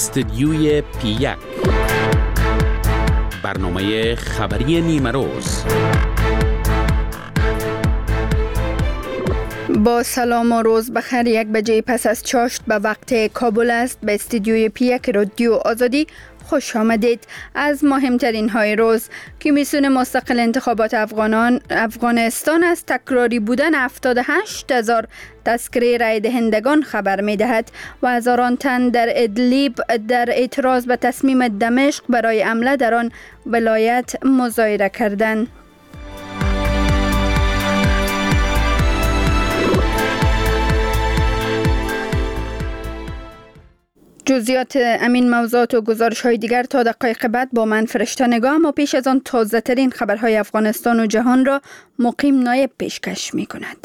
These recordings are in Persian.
استدیوی P1 برنامه خبری نیمه روز. با سلام و روز بخیر. 1 بجه پس از چاشت به وقت کابل است. به استدیوی P1 رادیو آزادی خوش آمدید. از مهمترین های روز: کمیسیون مستقل انتخابات افغانستان از تکراری بودن 78,000 تذکره رای دهندگان خبر می دهد و هزاران تن در ادلیب در اعتراض به تصمیم دمشق برای حمله در آن ولایت مظاهره کردند. جزئیات امین موضوعات و گزارش های دیگر تا دقایق بعد با من فرشته نگاه. اما پیش از آن تازه ترین خبرهای افغانستان و جهان را مقیم نایب پیشکش می کند.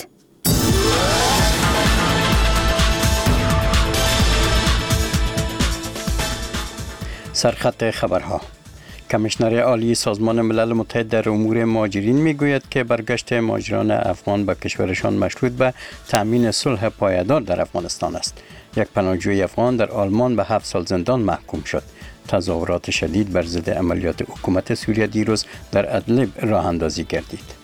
سرخط خبرها: کمیشنر عالی سازمان ملل متحد در امور مهاجرین میگوید که برگشت مهاجران افغان به کشورشان مشروط به تأمین صلح پایدار در افغانستان است. یک پناهجوی افغان در آلمان به 7 سال زندان محکوم شد. تظاهرات شدید بر ضد عملیات حکومت سوریه دیروز در ادلیب راه اندازی گردید.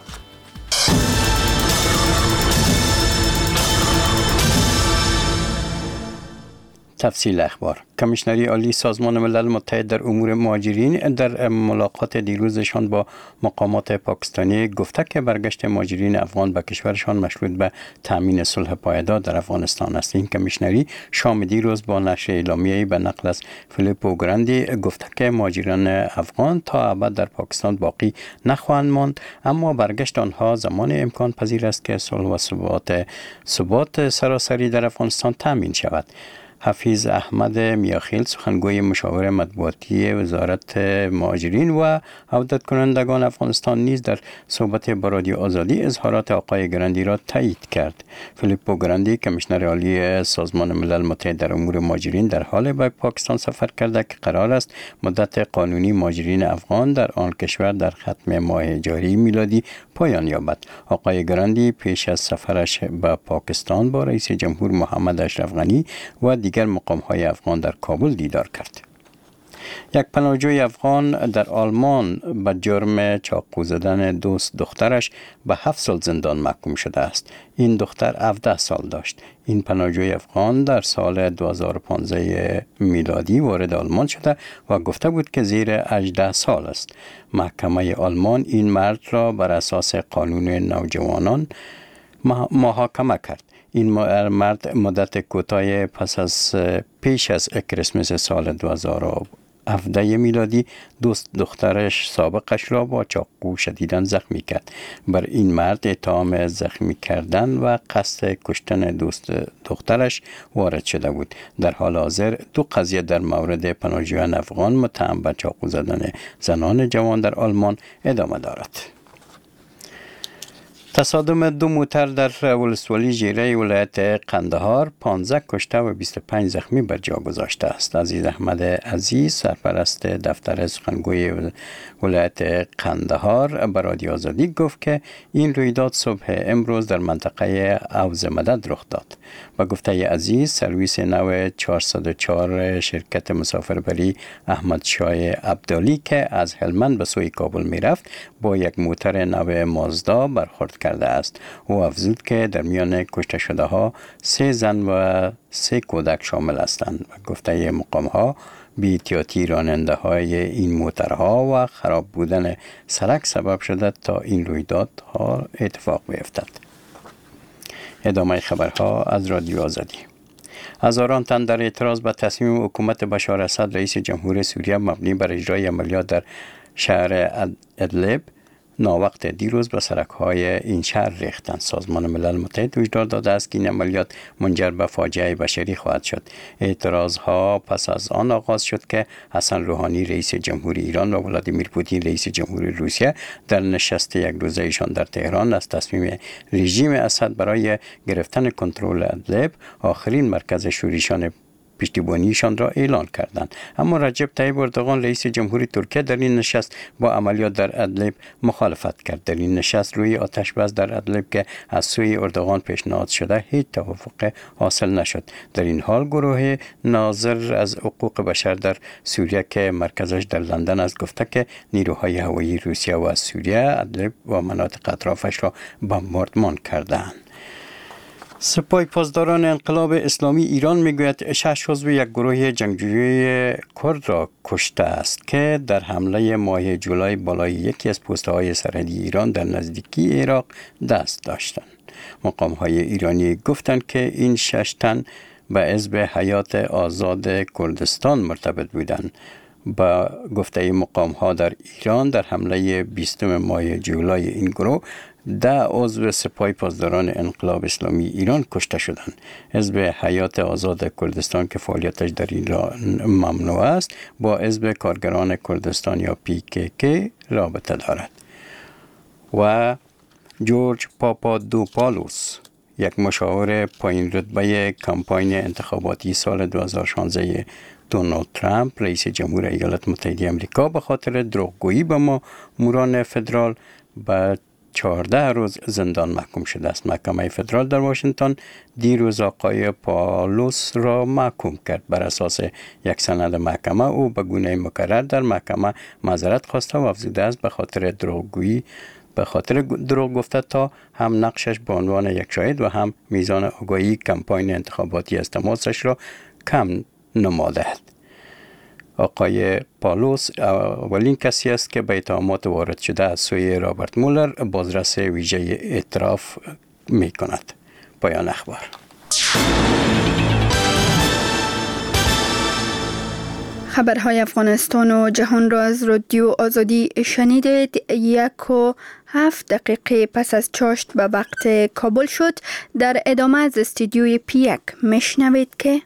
تفصیل اخبار: کمیشنری عالی سازمان ملل متحد در امور مهاجرین در ملاقات دیروزشان با مقامات پاکستانی گفته که برگشت مهاجرین افغان به کشورشان مشروط به تأمین صلح پایدار در افغانستان است. این کمیشنری شام دیروز با نشر اعلامیه‌ای به نقل از فیلیپو گراندی گفته که مهاجران افغان تا ابد در پاکستان باقی نخواهند ماند، اما برگشت آنها زمان امکان پذیر است که صلح و ثبات سراسری در افغانستان تأمین شود. حفیظ احمد میاخیل، سخنگوی مشاور مطبوعاتی وزارت مهاجرین و عودت کنندگان افغانستان، نیز در صحبت با رادیو آزادی اظهارات آقای گراندی را تایید کرد. فیلیپو گراندی، کمیشنر عالی سازمان ملل متحد در امور مهاجرین، در حال به پاکستان سفر کرده که قرار است مدت قانونی مهاجرین افغان در آن کشور در ختم ماه جاری میلادی پایان یابد. آقای گراندی پیش از سفرش به پاکستان با رئیس جمهور محمد اشرف غنی و دیگر مقام‌های افغان در کابل دیدار کرد. یک پناهجوی افغان در آلمان به جرم چاقو زدن دوست دخترش به 7 سال زندان محکوم شده است. این دختر 17 سال داشت. این پناهجوی افغان در سال 2015 میلادی وارد آلمان شده و گفته بود که زیر 18 سال است. محکمه آلمان این مرد را بر اساس قانون نوجوانان محاکمه کرد. این مرد مدت کوتاه پیش از کریسمس سال 2017 میلادی دوست دخترش سابقش را با چاقو شدیداً زخمی کرد. بر این مرد اتهام زخمی کردن و قصد کشتن دوست دخترش وارد شده بود. در حال حاضر 2 قضیه در مورد پناهجویان افغان متهم به چاقو زدن زنان جوان در آلمان ادامه دارد. تصادم 2 موتر در ولسوالی ژیره ولایت قندهار 15 کشته و 25 زخمی بر جا گذاشته است. عزیز احمد عزیز، سرپرست دفتر سخنگوی ولایت قندهار، به رادیو آزادی گفت که این رویداد صبح امروز در منطقه اوز مدد رخ داد. با گفته عزیز، سرویس نو 404 شرکت مسافربری احمد شاه عبدالی که از هلمند به سوی کابل می رفت با یک موتر نو مازدا برخورد کرده است. او افزود که در میان کشته شده ها 3 زن و 3 کودک شامل هستند. گفته مقام ها، بی‌احتیاطی راننده های این موترها و خراب بودن سرک سبب شده تا این رویدادها اتفاق بیفتد. ادامه خبرها از رادیو آزادی. هزاران تن در اعتراض به تصمیم حکومت بشار اسد رئیس جمهور سوریه مبنی بر اجرای عملیات در شهر ادلیب ناوقت دیروز به سرک‌های این شهر ریختند. سازمان ملل متحد هشدار داده است که این عملیات منجر به فاجعه بشری خواهد شد. اعتراضها پس از آن آغاز شد که حسن روحانی رئیس جمهور ایران و ولادیمیر پوتین رئیس جمهور روسیه در نشست یک روزه ایشان در تهران از تصمیم رژیم اسد برای گرفتن کنترل ادلیب، آخرین مرکز شورشیان پشتیبانیشان را اعلان کردند. اما رجب طیب اردوغان رئیس جمهوری ترکیه در این نشست با عملیات در ادلب مخالفت کرد. در این نشست روی آتش بس در ادلب که از سوی اردوغان پیشنهاد شده هیچ توافق حاصل نشد. در این حال گروه ناظر از حقوق بشر در سوریه که مرکزش در لندن است گفته که نیروهای هوایی روسیه و از سوریه ادلب و مناطق اطرافش را بمباردمان کردند. سپاه پاسداران انقلاب اسلامی ایران میگوید 6 عضو یک گروه جنگجوی کرد را کشته است که در حمله ماه جولای بالای یکی از پست‌های سرحدی ایران در نزدیکی عراق دست داشتند. مقام‌های ایرانی گفتند که این 6 تن به حزب حیات آزاد کردستان مرتبط بودند. با گفته مقام‌ها در ایران در حمله 20 ماه جولای این گروه 10 عضو سپاه پاسداران انقلاب اسلامی ایران کشته شدند. حزب حیات آزاد کردستان که فعالیتش در ایران ممنوع است با حزب کارگران کردستان یا PKK رابطه دارد. و جورج پاپادوپالوس یک مشاور پایین رتبه کمپاین انتخاباتی سال 2016 دونالد ترامپ رئیس جمهور ایالات متحده آمریکا به خاطر دروغگویی به ماموران فدرال به 14 روز زندان محکوم شده است. محکمه فدرال در واشنگتن دیروز آقای پالوس را محکوم کرد. بر اساس یک سند محکمه او به گونه مکرر در محکمه معذرت خواسته و افزوده است به خاطر دروغ گفته تا هم نقشش به عنوان یک شاهد و هم میزان آگاهی کمپاین انتخاباتی از تماسش را کم نموده است. آقای پالوس اولین کسی است که به اتهامات وارد شده از سوی رابرت مولر بازرس ویژه اعتراف می کند. پایان اخبار. خبرهای افغانستان و جهان را از رادیو آزادی شنیدید. 1:07 پس از چاشت به وقت کابل شد. در ادامه از استودیوی پیک میشنوید که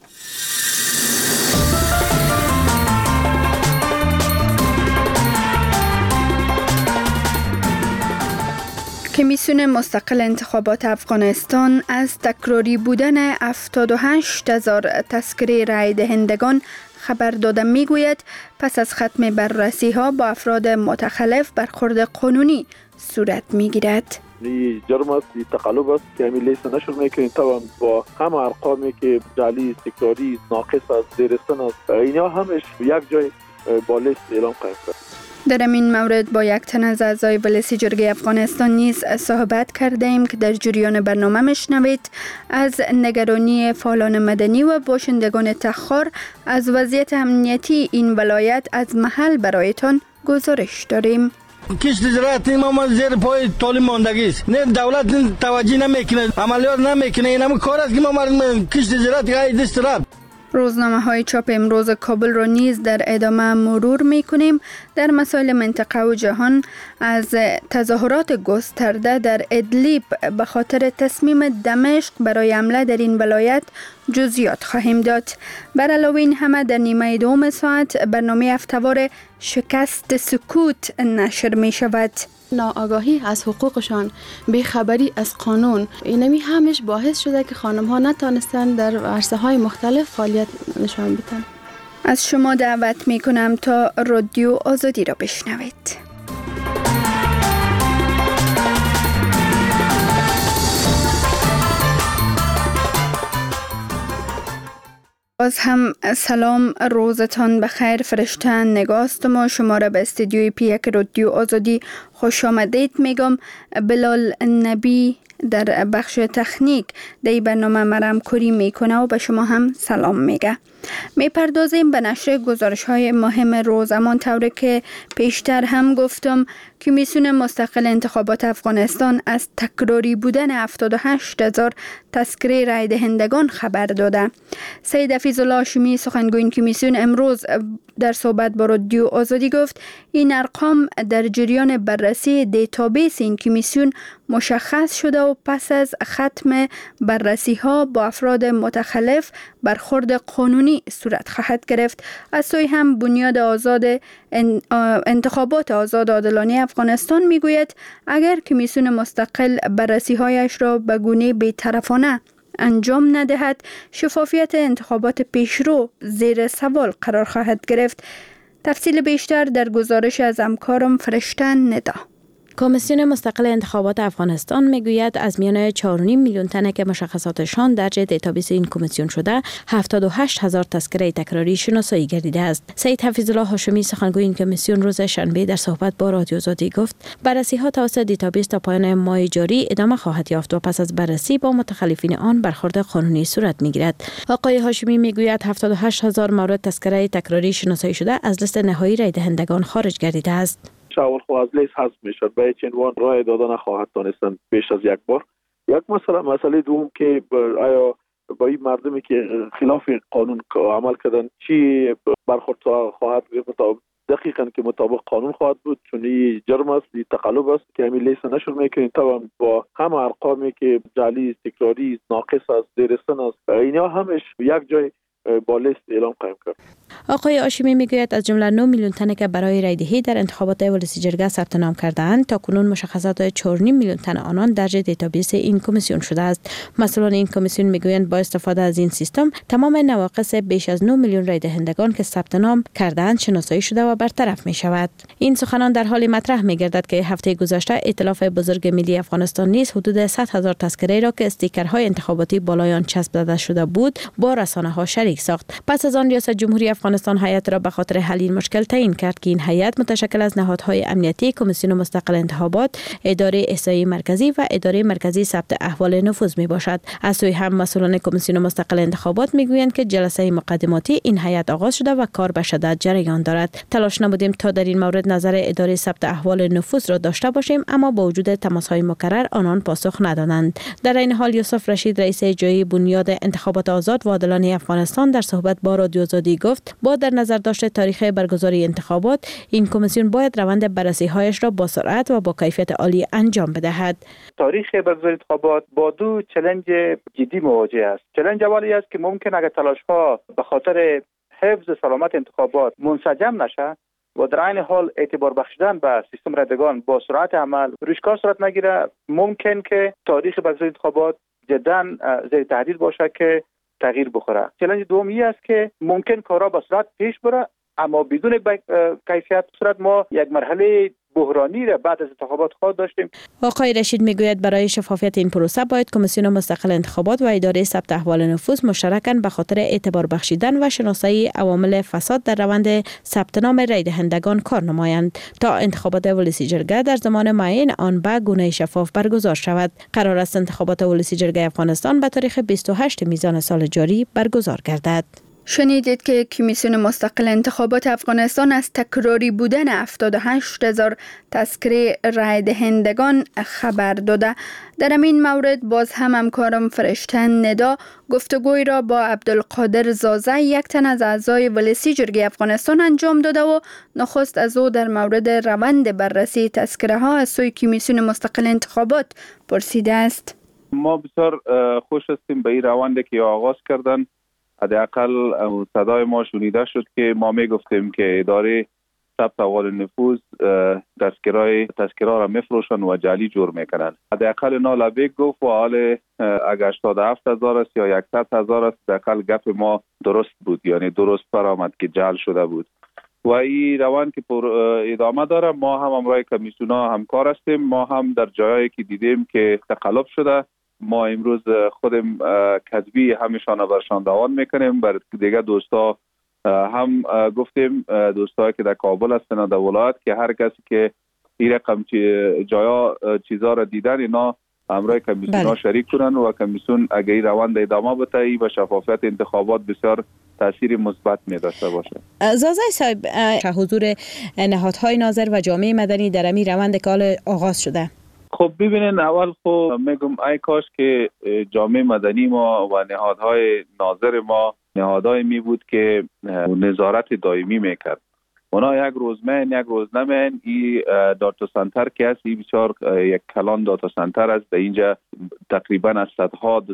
کمیسیون مستقل انتخابات افغانستان از تکراری بودن 78,000 تذکره رای دهندگان خبر داده میگوید پس از ختم بررسی ها با افراد متخلف برخورد قانونی صورت میگیرد. جرم است، تقلب است که همین لیست نشر میکنین طبعا با همه ارقامی که جعلی، تکراری، ناقص است، زیرستان است، اینا همش یک جای با لیست اعلام قرار است. در این مورد با یک تن از اعضای ولسی جرگه افغانستان نیز صحبت کرده ایم که در جریان برنامه میشنوید. از نگرانی فعالان مدنی و باشندگان تخار از وضعیت امنیتی این ولایت از محل برایتان گزارش داریم. کشت زراعت ما زیر پای طالب ماندگی است. نه دولت توجه نمیکنه، عملیات نمیکنه. این هم کار است که ما کشت زراعت گای دست رفت. روزنامه های چاپ امروز کابل را نیز در ادامه مرور می کنیم. در مسائل منطقه و جهان از تظاهرات گسترده در ادلیب به خاطر تصمیم دمشق برای حمله در این ولایت جزئیات خواهیم داد. بر علاوه این همه در نیمه دوم ساعت برنامه هفته‌وار شکست سکوت نشر می شود. ناآگاهی از حقوقشان، بیخبری از قانون، اینمی همش باعث شده که خانم ها نتانستن در عرصه های مختلف فعالیت نشان بدن. از شما دعوت می کنم تا رادیو آزادی را بشنوید. باز هم سلام، روزتان بخیر. فرشته نگاست ما شما را به استودیوی پیک رادیو آزادی خوش آمدید میگم. بلال نبی در بخش تکنیک در برنامه مرام کوری میکنه و به شما هم سلام میگه. میپردازیم به نشر گزارش های مهم روز. امان طوری که پیشتر هم گفتم کمیسیون مستقل انتخابات افغانستان از تکراری بودن 78,000 تذکره رای دهندگان خبر داده. سید حفیظالله هاشمی سخنگوی کمیسیون امروز در صحبت با رادیو آزادی گفت این ارقام در جریان بررسی دیتابیس این کمیسیون مشخص شده و پس از ختم بررسی ها با افراد متخلف برخورد قانونی صورت خواهد گرفت. از سوی هم بنیاد آزاد انتخابات آزاد عادلانه افغانستان میگوید اگر کمیسیون مستقل بررسی هایش را به گونه بی‌طرفانه انجام ندهد، شفافیت انتخابات پیشرو زیر سوال قرار خواهد گرفت. تفصیل بیشتر در گزارش از همکارم فرشته ندا. کمیسیون مستقل انتخابات افغانستان میگوید از میان 4.5 میلیون تنه که مشخصاتشان درج دیتابیس این کمیسیون شده 78,000 تذکره تکراری شناسایی گردیده است. سید حفیظالله هاشمی سخنگوی این کمیسیون روز شنبه در صحبت با رادیو آزادی گفت بررسی ها توسط دیتابیس تا پایان ماه جاری ادامه خواهد یافت و پس از بررسی با متخلفین آن برخورد قانونی صورت میگیرد. آقای هاشمی میگوید 78,000 مورد تذکره تکراری شناسایی شده از لیست نهایی رای دهندگان خارج گردیده است. شاول خو از لیست حذف میشد، به هیچ عنوان رای داده نخواهد دانستن بیش از یک بار. یک مسئله دوم که آیا با این مردمی که خلاف قانون عمل کردن چی برخورد خواهد بود؟ دقیقاً که مطابق قانون خواهد بود، چون این جرم است، این تقلب است که همین لیست نشر میکنین. طبعا با همه ارقامی که جعلی، تکراری، ناقص است، دیرستان است، اینا همش یک جای با لیست اعلام قائم کرد. آقای هاشمی میگوید از جمله 9 میلیون تن که برای رای دهی در انتخابات ولسی جرگه ثبت نام کرده‌اند تا کنون مشخصات 4.5 میلیون تن آنان درج دیتابیس این کمیسیون شده است. مسئولان این کمیسیون میگویند با استفاده از این سیستم تمام نواقص بیش از 9 میلیون رای دهندگان که ثبت نام کرده‌اند شناسایی شده و برطرف می شود. این سخنان در حال مطرح میگردد که هفته گذشته ائتلاف بزرگ ملی افغانستان نیز حدود 100,000 تذکره را که استیکرهای انتخاباتی بالای آن چسب زده شده بود با رسانه‌ها شریک ساخت. پس از آن ریاست جمهوری افغانستان هیئت را به خاطر حل این مشکل تعیین کرد که این هیئت متشکل از نهادهای امنیتی، کمیسیون مستقل انتخابات، اداره احصایی مرکزی و اداره مرکزی ثبت احوال نفوذ می باشد. از سوی هم مسئولان کمیسیون مستقل انتخابات میگویند که جلسه مقدماتی این هیئت آغاز شده و کار به شدت جریان دارد. تلاش نمودیم تا در این مورد نظر اداره ثبت احوال نفوذ را داشته باشیم، اما با وجود تماس‌های مکرر آنان پاسخ ندادند. در این حال یوسف رشید رئیس اجرایی بنیاد انتخابات آزاد و عادلانه افغانستان در صحبت با رادیو آزادی گفت با در نظر داشته تاریخ برگزاری انتخابات این کمیسیون باید روند بررسی‌هایش را با سرعت و با کیفیت عالی انجام بدهد. تاریخ برگزاری انتخابات با دو چالش جدی مواجه است. چالش اولی است که ممکن اگر تلاش‌ها به خاطر حفظ سلامت انتخابات منسجم نشه و در عین حال اعتبار بخشیدن به سیستم رایدگان با سرعت عمل روش کار صورت نگیره، ممکن که تاریخ برگزاری انتخابات جدا زیر تهدید باشه که تغییر بخوره. چالش دومی است که ممکن کارا به سرعت پیش بره اما بدون کیفیت. صورت ما یک مرحله بحرانی را بعد از انتخابات خود داشتیم. آقای رشید میگوید برای شفافیت این پروسه باید کمیسیون مستقل انتخابات و اداره ثبت احوال نفوذ مشترکاً به خاطر اعتبار بخشیدن و شناسایی عوامل فساد در روند ثبت نام رای دهندگان کار نمایند تا انتخابات ولسی جرگه در زمان معین آن به گونه شفاف برگزار شود. قرار است انتخابات ولسی جرگه افغانستان به تاریخ 28 میزان سال جاری برگزار گردد. شنیدید که کمیسیون مستقل انتخابات افغانستان از تکراری بودن 78,000 تذکره رای دهندگان خبر داده. در این مورد باز هم همکارم فرشته ندا گفتگوی را با عبدالقادر زازه یک تن از اعضای ولسی جرگه افغانستان انجام داده و نخست از او در مورد روند بررسی تذکره ها از سوی کمیسیون مستقل انتخابات پرسیده است. ما بسیار خوش هستیم به این روندی که آغاز کردن. حداقل صدای ما شنیده شد که ما میگفتیم که اداره ثبت احوال نفوذ تذکره را میفروشن و جعلی جور میکنن. حداقل اینا لبیک گفت و حال اگر 87,000 است یا 100,000 است حداقل گپ ما درست بود، یعنی درست برآمد که جعل شده بود و این روند که ادامه داره. ما هم امروز کمیسیونا همکار هستیم. ما هم در جایی که دیدیم که تقلب شده ما امروز خودم کذبی همیشان برشان دوان میکنیم. بر دیگه دوستا هم گفتیم، دوستایی که در کابل هستن و در ولایت، که هر کسی که این رقم جایا چیزا را دیدن اینا امروز کمیسیون شریک کنن و کمیسیون اگه این روند ادامه بده و شفافیت انتخابات بسیار تاثیر مثبت می داشته باشه. زازه صاحب، حضور نهادهای ناظر و جامعه مدنی در این روند که آغاز شده. خب ببینین، اول خب میگم ای کاش که جامعه مدنی ما و نهادهای ناظر ما نهادهای می بود که نظارت دائمی میکرد. اونا یک روز من یک روز نمین. این داتا سنتر که هست، این بسیار یک کلان داتا سنتر است. در اینجا تقریبا از صدها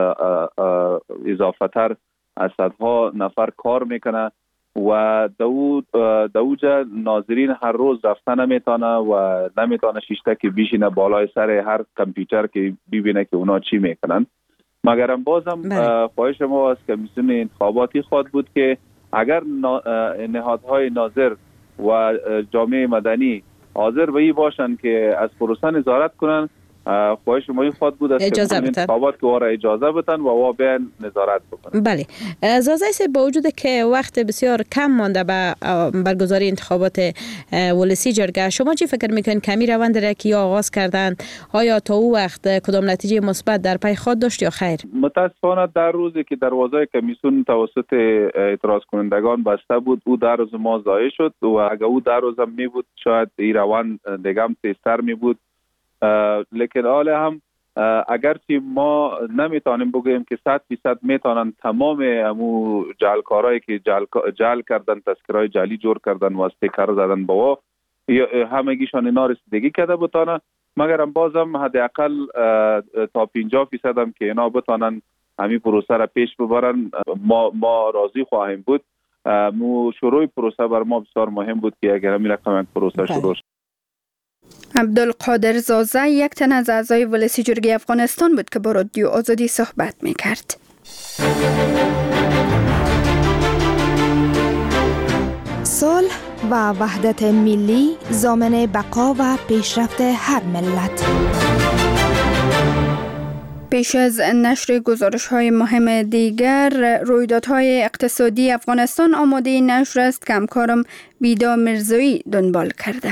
اضافه تر از صدها نفر کار میکنه و دوجا ناظرین هر روز رفتن نمیتونه و نمیتونه شیشته که بیشینه بالای سر هر کامپیوتر که ببینه که اونا چی میکنن. مگرم بازم خواهش ما از کمیسیون انتخاباتی خواهد بود که اگر نهادهای ناظر و جامعه مدنی حاضر به این باشند که از پروسه نظارت کنند، خواهش ما این خواهد بود از کمیسیون انتخابات که وارا اجازه بدن و بیان نظارت بکنن. بله. زازای با وجود که وقت بسیار کم مانده به برگزاری انتخابات ولسی جرگه، شما چی فکر میکنید کمی روند را که آغاز کردن آیا تا او وقت کدام نتیجه مثبت در پی خود داشت یا خیر؟ متاسفانه در روزی که دروازه کمیسیون توسط اعتراض کنندگان بسته بود، او در روز ما ضایع شد و اگر او در روز هم می بود شاید این روند دیگه هم تیزتر می بود. لیکن حالا هم اگرچه ما نمیتونیم بگوییم که 100% میتونن تمام امو جعلکارایی که جعل کردن، تذکرهای جعلی جور کردن و استیکر زدن با همگیشان اینا رسیدگی کرده بتانه، مگر هم بازم حداقل تا 50% هم که اینا بتانن همین پروسه را پیش ببرن ما راضی خواهیم بود. شروع پروسه بر ما بسیار مهم بود که اگر همین رقم یک پروسه شروع شد. عبدالقادر زازه یک تن از اعضای ولسی جرگه افغانستان بود که با رادیو آزادی صحبت می‌کرد. صلح و وحدت ملی ضامن بقا و پیشرفت هر ملت. پیش از نشر گزارش‌های مهم دیگر، رویدادهای اقتصادی افغانستان آماده نشر است که همکارم بیدا مرزایی دنبال کرده.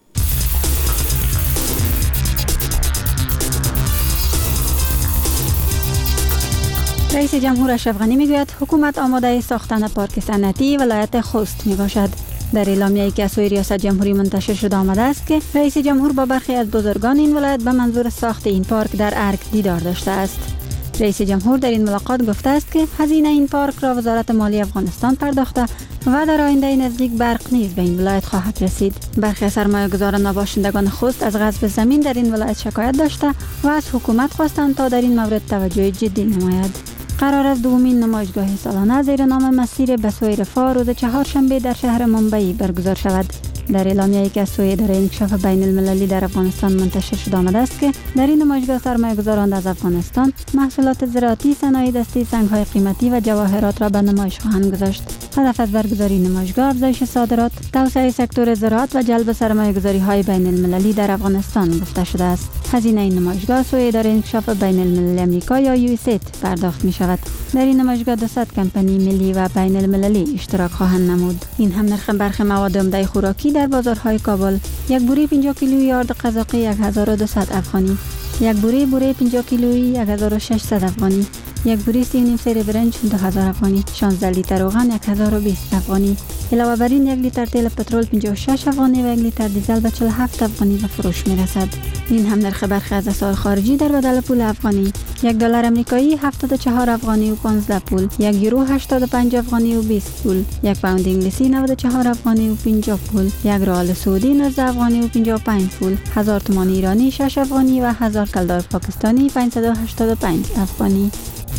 رئیس جمهور اشرف غنی میگوید حکومت آماده ساختن پارک صنعتی ولایت خوست می باشد. در اعلامیه‌ای که از سوی ریاست جمهوری منتشر شده آمده است که رئیس جمهور با برخی از بزرگان این ولایت به منظور ساخت این پارک در ارگ دیدار داشته است. رئیس جمهور در این ملاقات گفته است که هزینه این پارک را وزارت مالی افغانستان پرداخته و در آینده نزدیک برق نیز به این ولایت خواهد رسید. برخی از سرمایه‌گذاران و باشندگان خوست از غصب زمین در این ولایت شکایت داشته و از حکومت خواستند تا در این مورد توجه جدی نماید. قرار است دومین نمایشگاه سالانه زیر نام مسیر به سوی رفاه روز چهارشنبه در شهر ممبئی برگزار شود. در اعلامیه‌ای که از سوی اداره انکشاف بین المللی در افغانستان منتشر شده آمده است که در این نمایشگاه سرمایه‌گذاران از افغانستان محصولات زراعتی، صنایع دستی، سنگ‌های قیمتی و جواهرات را به نمایش خواهند گذاشت. هدف از برگزاری نمایشگاه افزایش صادرات، توسعه سکتور زراعت و جلب سرمایه‌گذاری‌های بین المللی در افغانستان گفته شده است. هزینه این نمایشگاه سوی اداره انکشاف بین المللی آمریکا یا USAID پرداخت می‌شود. در این نمایشگاه 200 کمپانی ملی و بین المللی اشتراک خواهند نمود. این هم نرخ برخی مواد عمده خوراکی در بازارهای کابل: یک بوره 50 کیلویی آرد قزاقی 1200 افغانی، یک بوره 50 کیلویی 1600 افغانی، یک بوره 3.5 سیر برنج 2000 افغانی، 16 لیتر روغن 1020 افغانی. علاوه بر این 1 لیتر تیل پترول 56 افغانی و 1 لیتر دیزل به 47 افغانی به فروش میرسد. این هم نرخ برخی از اسعار خارجی در بدل پول افغانی: $1 آمریکایی 74 افغانی و 15 پول، 1 یورو 85 افغانی و 20 پول، 1 پوند انگلیسی 94 افغانی و 50 پول، 1 ریال سعودی 19 افغانی و 55 پول، 1000 تومان ایرانی 6 افغانی و 1000 کلدار پاکستانی 585 افغانی.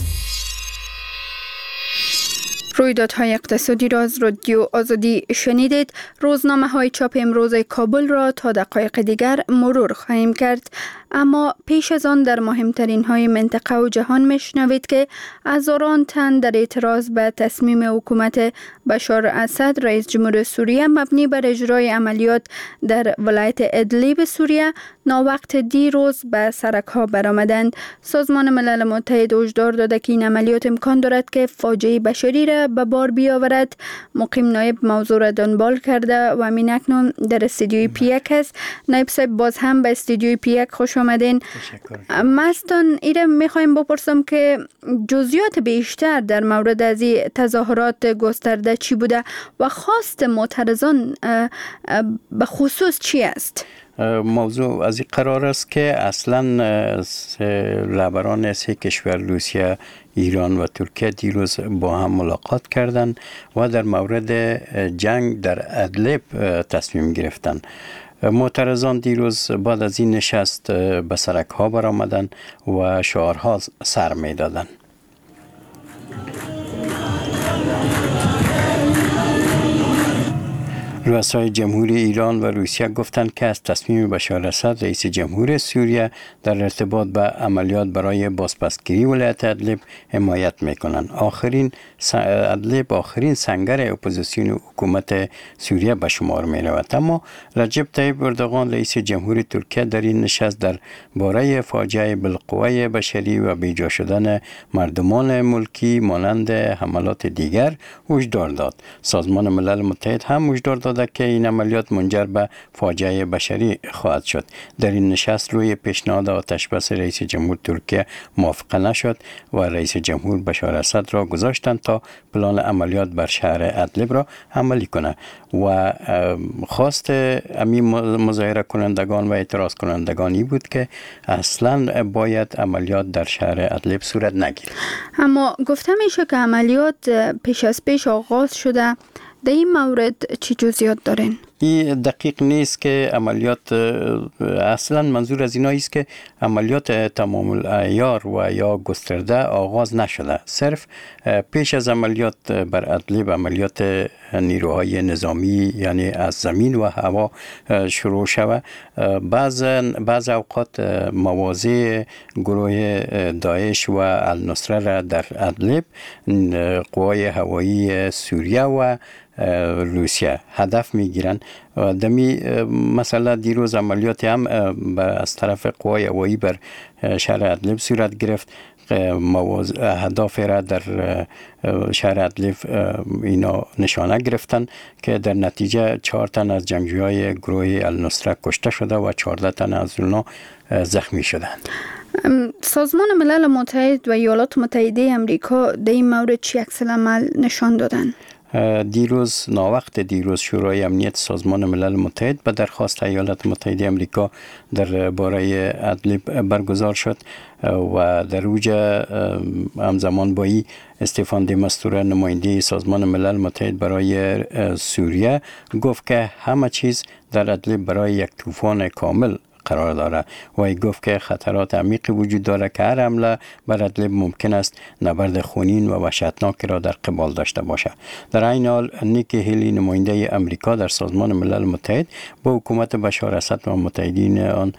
رویدادهای اقتصادی را از رادیو آزادی شنیدید. روزنامه‌های چاپ امروز کابل را تا دقایق دیگر مرور خواهیم کرد، اما پیش از آن در مهمترین های منطقه و جهان میشنوید که هزاران تن در اعتراض به تصمیم حکومت بشار اسد رئیس جمهور سوریه مبنی بر اجرای عملیات در ولایت ادلیب سوریه ناوقت دیروز به سرک‌ها برآمدند. سازمان ملل متحد هشدار داده که این عملیات امکان دارد که فاجعه بشری را به بار بیاورد. مقیم نایب موضوع را دنبال کرده و همین اکنون در استودیوی پیک است. نایب صاحب باز هم به استودیوی پیک خوش آمدین. مستان ایره میخوایم بپرسم که جزئیات بیشتر در مورد از این تظاهرات گسترده چی بوده و خواست معترضان به خصوص چی است؟ موضوع از این قرار است که اصلا رهبران سه کشور روسیه، ایران و ترکیه دیروز با هم ملاقات کردند و در مورد جنگ در ادلب تصمیم گرفتند. معترضان دیروز بعد از این نشست به سرک ها برآمدند و شعارها سر می دادند. رؤسای جمهوری ایران و روسیه گفتند که از تصمیم بشار اسد رئیس جمهور سوریه در ارتباط به عملیات برای بازپسگیری ولایت ادلب حمایت میکنند. ادلب آخرین سنگر اپوزیسیون حکومت سوریه به شمار می رود. اما رجب طیب اردوغان رئیس جمهور ترکیه در این نشست در باره فاجعه بالقوه بشری و بیجا شدن مردمان ملکی مانند حملات دیگر هشدار داد. سازمان ملل متحد هم هشدار داده که این عملیات منجر به فاجعه بشری خواهد شد. در این نشست روی پیشنهاد آتشبس رئیس جمهور ترکیه موافقه نشد و رئیس جمهور بشار اسد را گذاشتند تا پلان عملیات بر شهر ادلب را عملی کنه و خواست امی مظاهره کنندگان و اعتراض کنندگانی بود که اصلا باید عملیات در شهر ادلب صورت نگیرد. اما گفته میشه که عملیات پیش از پیش آغاز شده. در این مورد چی جزئیات دارین؟ این دقیق نیست که عملیات اصلا منظور از اینایی است که عملیات تمام العیار و یا گسترده آغاز نشده. صرف پیش از عملیات بر ادلب عملیات نیروهای نظامی یعنی از زمین و هوا شروع شود. بعض اوقات موازی گروه داعش و النصره را در ادلب قوای هوایی سوریه و روسیه هدف میگیرن. دمی مثلا دیروز عملیات هم از طرف قوای هوایی بر شهر ادلب صورت گرفت. هدف را در شهر ادلب اینا نشانه گرفتن که در نتیجه 4 تن از جنگجویان گروه النصره کشته شده و 14 تن از اونها زخمی شدند. سازمان ملل متحد و ایالات متحده امریکا در این مورد چی عکس العمل نشان دادن؟ دیروز شورای امنیت سازمان ملل متحد به درخواست ایالات متحده امریکا در باره ادلب برگزار شد و در اوج همزمان با این استفان دی مستوره نماینده سازمان ملل متحد برای سوریه گفت که همه چیز در ادلب برای یک طوفان کامل قرار داره و ای گفت که خطرات عمیقی وجود داره که هر حمله بر ادلب ممکن است نبرد خونین و وحشتناک را در قبال داشته باشه. در این حال نیکی هیلی نماینده امریکا در سازمان ملل متحد با حکومت بشار اسد و متحدین آن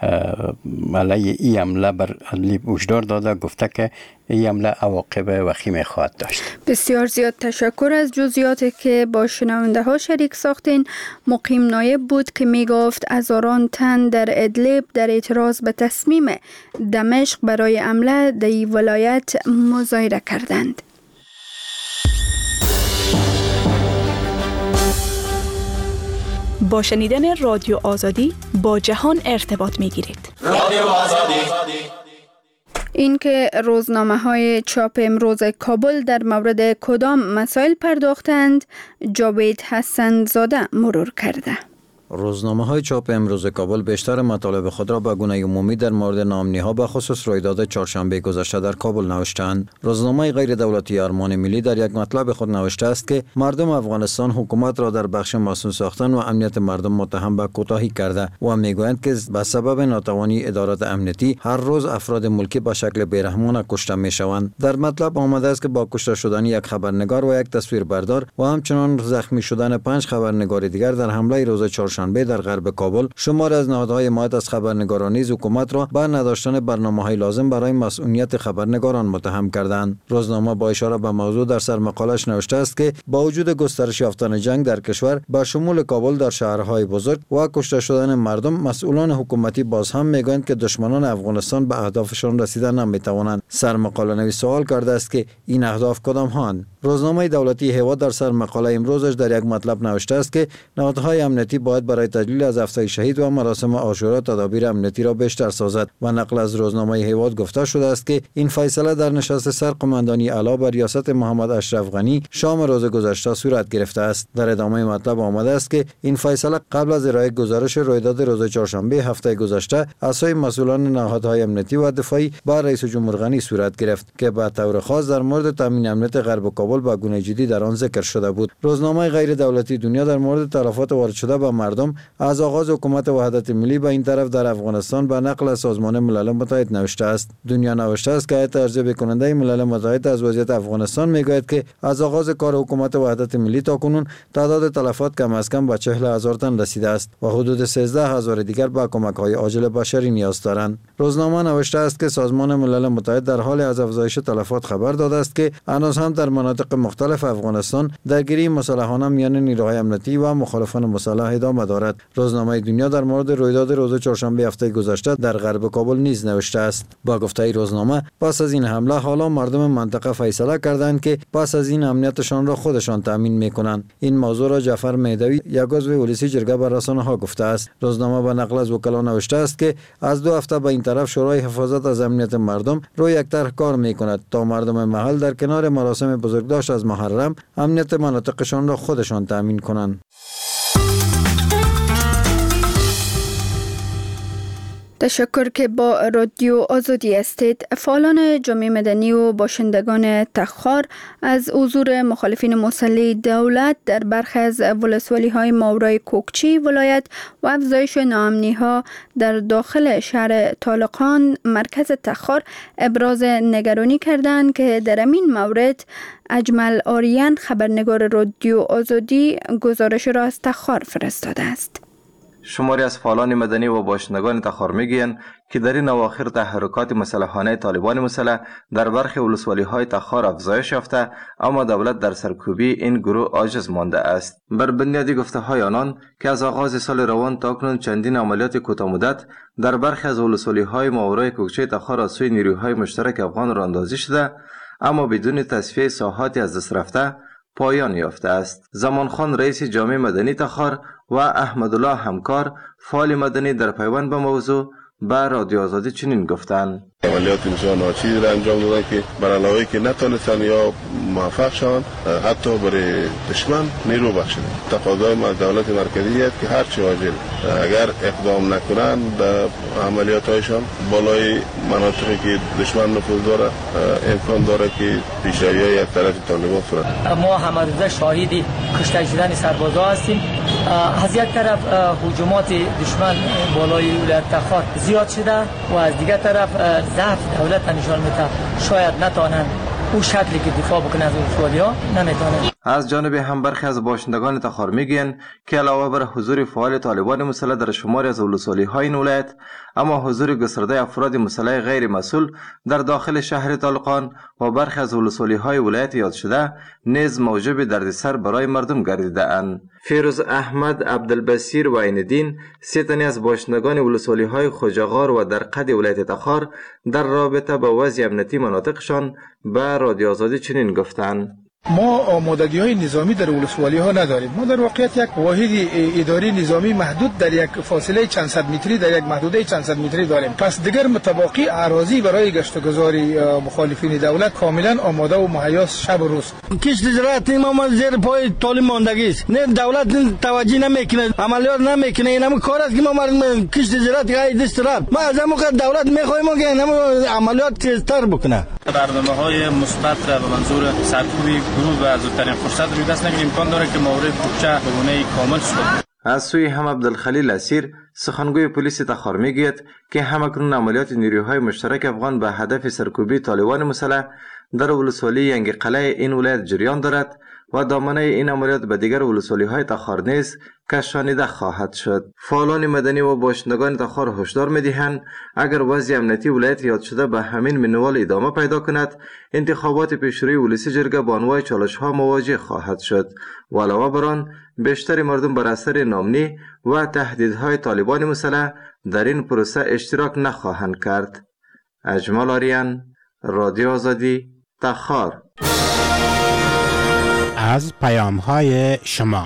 علیه این حمله بر ادلب هشدار داده، گفته که این حمله عواقب وخیم خواهد داشت. بسیار زیاد تشکر از جزئیاتی که با شنونده ها شریک ساختین. مقیم نایب بود که می گفت هزاران تن در ادلب در اعتراض به تصمیم دمشق برای حمله در این ولایت مظاهره کردند. با شنیدن رادیو آزادی با جهان ارتباط می گیرید. رادیو آزادی. این که روزنامه های چاپ امروز کابل در مورد کدام مسائل پرداختند، جاوید حسن زاده مرور کرده. روزنامه‌های چاپ امروز کابل بیشتر مطالب خود را به گونه عمومی در مورد نامنی‌ها به خصوص رویداد چهارشنبه گذشته در کابل نوشتند. روزنامه غیر دولتی ارمان ملی در یک مطلب خود نوشته است که مردم افغانستان حکومت را در بخش مسئول ساختن و امنیت مردم متهم به کوتاهی کرده و میگویند که به سبب ناتوانی ادارات امنیتی هر روز افراد ملکی به شکل بیرحمانه کشته میشوند. در مطلب آمده است که با کشته شدن یک خبرنگار و یک تصویربردار و همچنین زخمی شدن 5 خبرنگار دیگر در حمله روز چهارشنبه در غرب کابل، شمار از نهادهای حمایت از خبرنگاران نیز حکومت را به نداشتن برنامه‌های لازم برای مسئولیت خبرنگاران متهم کردند. روزنامه با اشاره به موضوع در سرمقالش نوشته است که با وجود گسترش یافتن جنگ در کشور با شمول کابل در شهرهای بزرگ و کشته شدن مردم، مسئولان حکومتی باز هم میگویند که دشمنان افغانستان به اهدافشان رسیدن نمیتوانند. سرمقاله نویس سوال کرده است که این اهداف کدام هاند؟ روزنامه دولتی هوا در سرمقاله امروزش در یک مطلب نوشته است که نهادهای امنیتی باید برای تجلیل از هفته شهید و مراسم عاشورا تدابیر امنیتی را بیشتر سازد و نقل از روزنامه هوا گفته شده است که این فیصله در نشست سرقماندانی اعلی بر ریاست محمد اشرف غنی شام روز گذشته صورت گرفته است. در ادامه مطلب آمده است که این فیصله قبل از ارائه گزارش رویداد روز چهارشنبه هفته گذشته از سوی مسئولان نهادهای امنیتی و دفاعی با رئیس جمهور غنی صورت گرفت که به طور خاص در مورد تامین امنیت غرب کابل کابل به گونه جدی در آن ذکر شده بود. روزنامه غیر دولتی دنیا در مورد تلفات وارد شده به مردم از آغاز حکومت وحدت ملی به این طرف در افغانستان به نقل از سازمان ملل متحد نوشته است. دنیا نوشته است که هیئت ارزیابی کننده ملل متحد از وضعیت افغانستان میگوید که از آغاز کار حکومت وحدت ملی تا کنون تعداد تلفات کم از کم به 40,000 تن رسیده است و حدود 13,000 دیگر به کمک‌های عاجل بشری نیاز دارند. روزنامه نوشته است که سازمان ملل متحد در حال از افزایش تلفات خبر داده است که هنوز هم در مناطق مختلف افغانستان درگیری مسلحانه میان نیروهای امنیتی و مخالفان مسلح ادامه دارد. روزنامه دنیا در مورد رویداد روز چهارشنبه هفته گذشته در غرب کابل نیز نوشته است. با گفته روزنامه پس از این حمله حالا مردم منطقه فیصله کردند که پس از این امنیتشان را خودشان تامین میکنند. این موضوع را جعفر میدوی یک عضو ولسی جرگه به رسانه‌ها گفته است. روزنامه به نقل از وکلا نوشته است که از 2 هفته به این طرف شورای حفاظت از امنیت مردم روی یک طرح کار میکند تا مردم محل در کنار مراسم بزرگداشت از محرم امنیت مناطقشان را خودشان تامین کنند. تشکر که با رادیو آزادی هستید. فعالان جامعه مدنی و باشندگان تخار از حضور مخالفین مسلح دولت در برخی از ولسوالی‌های ماورای کوکچی ولایت و افزایش ناامنی‌ها در داخل شهر طالقان مرکز تخار ابراز نگرانی کردند که در این مورد اجمل آریان خبرنگار رادیو آزادی گزارش را از تخار فرستاده است. شماری از فعالان مدنی و باشندگان تخار میگویند که در این اواخر تحرکات مسلحانه طالبان مسلح در برخی ولسوالی‌های تخار افزایش یافته، اما دولت در سرکوبی این گروه عاجز مانده است. بر بنیاد گفته‌های آنان که از آغاز سال روان تا اکنون چندین عملیات کوتاه مدت در برخی از ولسوالی‌های ماورای کوکچه تخار از سوی نیروهای مشترک افغان راهاندازی شده، اما بدون تصفیه ساحاتی از دست رفته پایان یافته است. زمان خان رئیس جامعه مدنی تخار و احمدالله همکار فعال مدنی در پیوند به موضوع به رادیو آزادی چنین گفتند: عملیات بسیار ناچیزی را انجام دادن که بر علاوه که نتونستن یا موفق شوند حتی برای دشمن نیرو بخشیدن. تقاضای از دولت مرکزی است که هر چه واجب اگر اقدام نکنن در عملیات‌هایشان بالای مناطقی که دشمن نفوذ داره امکان داره که پیشروی از طرف طالبان صورت. ما همروزه شاهد کشته شدن سربازا هستیم. از یک طرف هجومات دشمن بالای ولایت تخار زیاد شده و از دیگر طرف ضعف دولت نشان میده. شاید نتوانند او شکلی که دفاع بکنه از ولسوالی‌ها نمیتونه. از جانب هم برخی از باشندگان تخار میگن که علاوه بر حضور فعال طالبان مسلح در شماری از ولسوالی‌های این ولایت، اما حضور گسترده افراد مسلح غیر مسئول در داخل شهر طالقان و برخی از ولسوالی‌های ولایت یاد شده نیز موجب دردسر برای مردم گردیده اند. فیروز احمد عبدالبصیر و عیندین، سه تن از باشندگان ولسوالی‌های خوجاغار و درقد ولایت تخار در رابطه با وضع امنیتی مناطقشان به رادیو آزادی چنین گفتند: ما آمادگی‌های نظامی در ولسوالی‌ها نداریم. ما در واقعیت یک واحد اداری نظامی محدود در یک فاصله چند صد متری در یک محدوده چند صد متری داریم. پس دیگر متباقی اراضی برای گشت و گذاری مخالفین دولت کاملا آماده و مهیاست شب و روز. کشت زراعت ما زیر پای طالب ماندگی است. نه دولت توجه نمیکنه، عملیات نمیکنه. اینم کار است که ما کشت زراعت گای دست رفت. ما از همون دولت می‌خوایم که اینم عملیات تیزتر بکنه. برنامه‌های مثبت به منظور سرکوبی گروه و زودترین فرصت روی دست نگیریم. امکان داره که مورد کوکچه به گونه کامل شد. از سوی هم عبدالخلیل اسیر، سخنگوی پلیس تخار میگوید که همکنون عملیات نیروهای مشترک افغان به هدف سرکوبی طالبان مسلح در ولسوالی ینگ قلعه این ولایت جریان دارد و دامنه این عملیات به دیگر ولسوالی‌های تخار نیز کشانیده خواهد شد. فعالان مدنی و باشندگان تخار هشدار می‌دهند اگر وضع امنیتی ولایت یاد شده به همین منوال ادامه پیدا کند، انتخابات پیشروی ولسی جرگه با انواع چالش‌ها مواجه خواهد شد و علاوه بر آن بیشتر مردم بر اثر ناامنی و تهدیدهای طالبان مسلح در این پروسه اشتراک نخواهند کرد. اجمل آریان، رادیو آزادی، تخار. از پیام‌های شما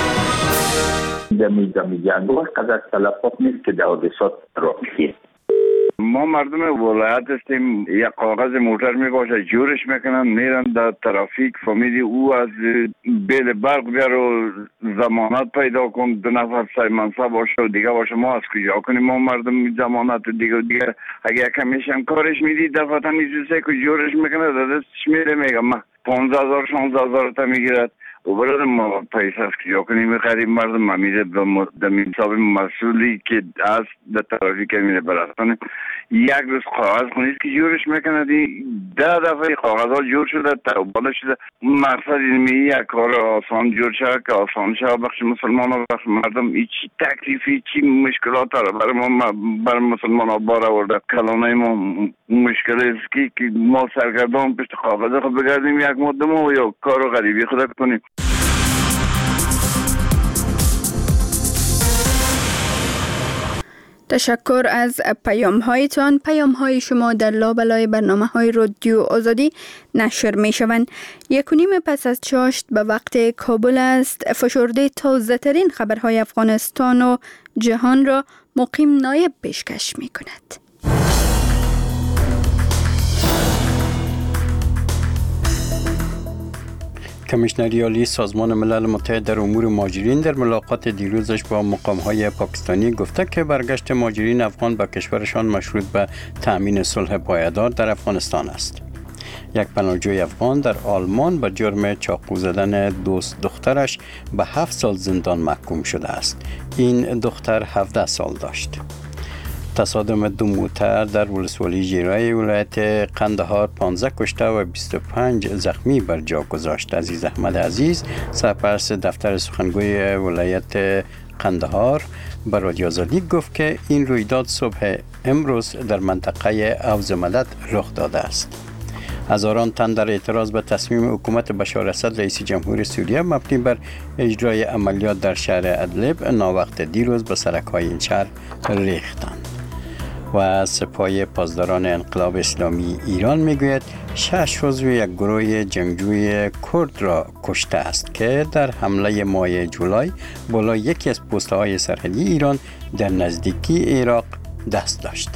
میگم قدر تلفات نیست که در حادثات راه میشه. ما مردم ولایت هستیم، یک کاغذ موتر میباشه جورش میکنن میرن در ترافیک فامیلی او از بیل برق بیار و ضمانت پیدا کن 2 نفر سایمنسا باشه و دیگه باشه. ما از کجا کنیم؟ ما مردم ضمانت دیگه اگه کمیشن کارش میدی دفعتا نیزوسه که جورش میکنه در دستش میره میگم 15,000 16,000 تا میگیرد و برای ما پیسه است که جا کنیم میخریم مردم میره به حساب مسئولی که از در ترافیک میره برستانه یک روز کاغذ خونیست که جورش میکنه 10 دفعه کاغذ ها جور شده توباله شده مقصد اینمی یک کار آسان جور شده که آسان شده بخش مسلمان ها بخش مردم ایچی تکلیفی چی مشکلات داره برای مسلمان ها بار آورده کلانه ما مشکل است که ما سرگردان پشت کاغذ خود بگردیم یک مدت ما یا کار غریبی خود کنیم. تشکر از پیام هایتان. پیام های شما در لابلای برنامه های رادیو آزادی نشر می شوند. 1:30 پس از چاشت به وقت کابل است. فشرده تازه ترین خبرهای افغانستان و جهان را مقیم نایب پیشکش می کند. کمیشنری عالی سازمان ملل متحد در امور مهاجرین در ملاقات دیروزش با مقام‌های پاکستانی گفته که برگشت مهاجرین افغان به کشورشان مشروط به تأمین صلح پایدار در افغانستان است. یک پناهجوی افغان در آلمان به جرم چاقو زدن دوست دخترش به 7 سال زندان محکوم شده است. این دختر 17 سال داشت. تصادم دو موتر در ولسوالی جیرای ولایت قندهار 15 کشته و 25 زخمی بر جا گذاشت. عزیز احمد عزیز سرپرست دفتر سخنگوی ولایت قندهار به رادیو آزادی گفت که این رویداد صبح امروز در منطقه اوز مدد رخ داده است. هزاران تن در اعتراض به تصمیم حکومت بشار اسد رئیس جمهور سوریه مبنی بر اجرای عملیات در شهر ادلب ناوقت دیروز به سرک‌های این شهر ریختند. و سپاه پاسداران انقلاب اسلامی ایران میگوید 6 عضو یک گروه جنگجوی کرد را کشته است که در حمله ماه جولای بالا یکی از پست‌های سرحدی ایران در نزدیکی عراق دست داشت.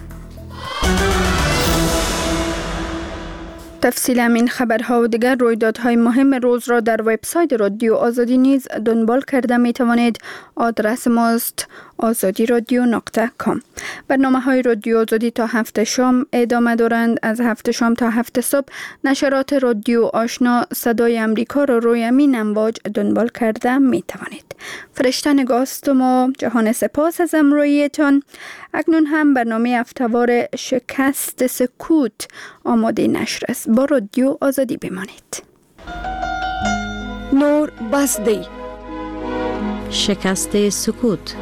تفصیل این خبرها و دیگر رویدادهای مهم روز را در وبسایت رادیو آزادی نیز دنبال کرده می توانید. آدرس ماست azadi.radio.com. برنامه‌های رادیو آزادی تا 7 شام ادامه دارند. از 7 شام تا 7 صبح نشرات رادیو آشنا صدای امریکا را روی امین امواج دنبال کرده می توانید. فرشته نگاهستم و جهان سپاس از همراهیتان. اکنون هم برنامه هفته‌وار شکست سکوت آماده نشر است. با رادیو آزادی بمانید. نور بسدی شکست سکوت.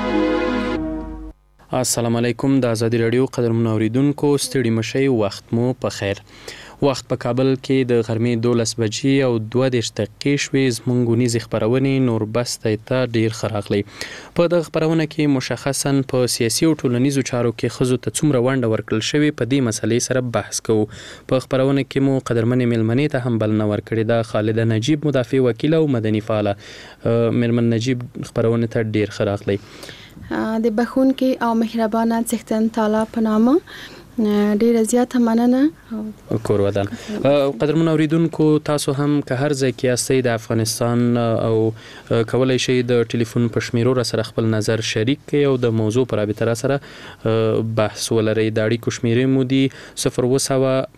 السلام علیکم. د آزادی رادیو قدرمن اوریدونکو ستړي مشئ وخت مو په خیر. وخت په کابل کې د غرمې 12 بجې او 2 دقیقې شوې. زموږ ونیزې خپرونې نور بستی ته ډیر ښه راغلی. په دغه خپرونه کې مشخصا په سیاسي او ټولنیزو چارو کې ښځو ته څومره ونډه ورکړل شوې په دې مسلې سره بحث کوو. په خپرونه کې مو قدرمنې میلمنې ته هم بلنه ورکړې ده. خالده نجیب مدافع وکیل او مدني فعاله. میرمن نجیب خپرونه ته ډیر ښه راغلی. د بخونکي او مهربانه څښتن تعالی په نامه ډیره زیاته مننه. کور ودان. قدرمن اوریدونکو تاسو هم که هر ځای کې یاستئ د افغانستان او کولای شئ د ټلیفون په شمیرو را سره خپل نظر شریک کړئ او د موضوع پر رابطه را سره بحث ولرئ. د اړیکو شمیرې مو دي 0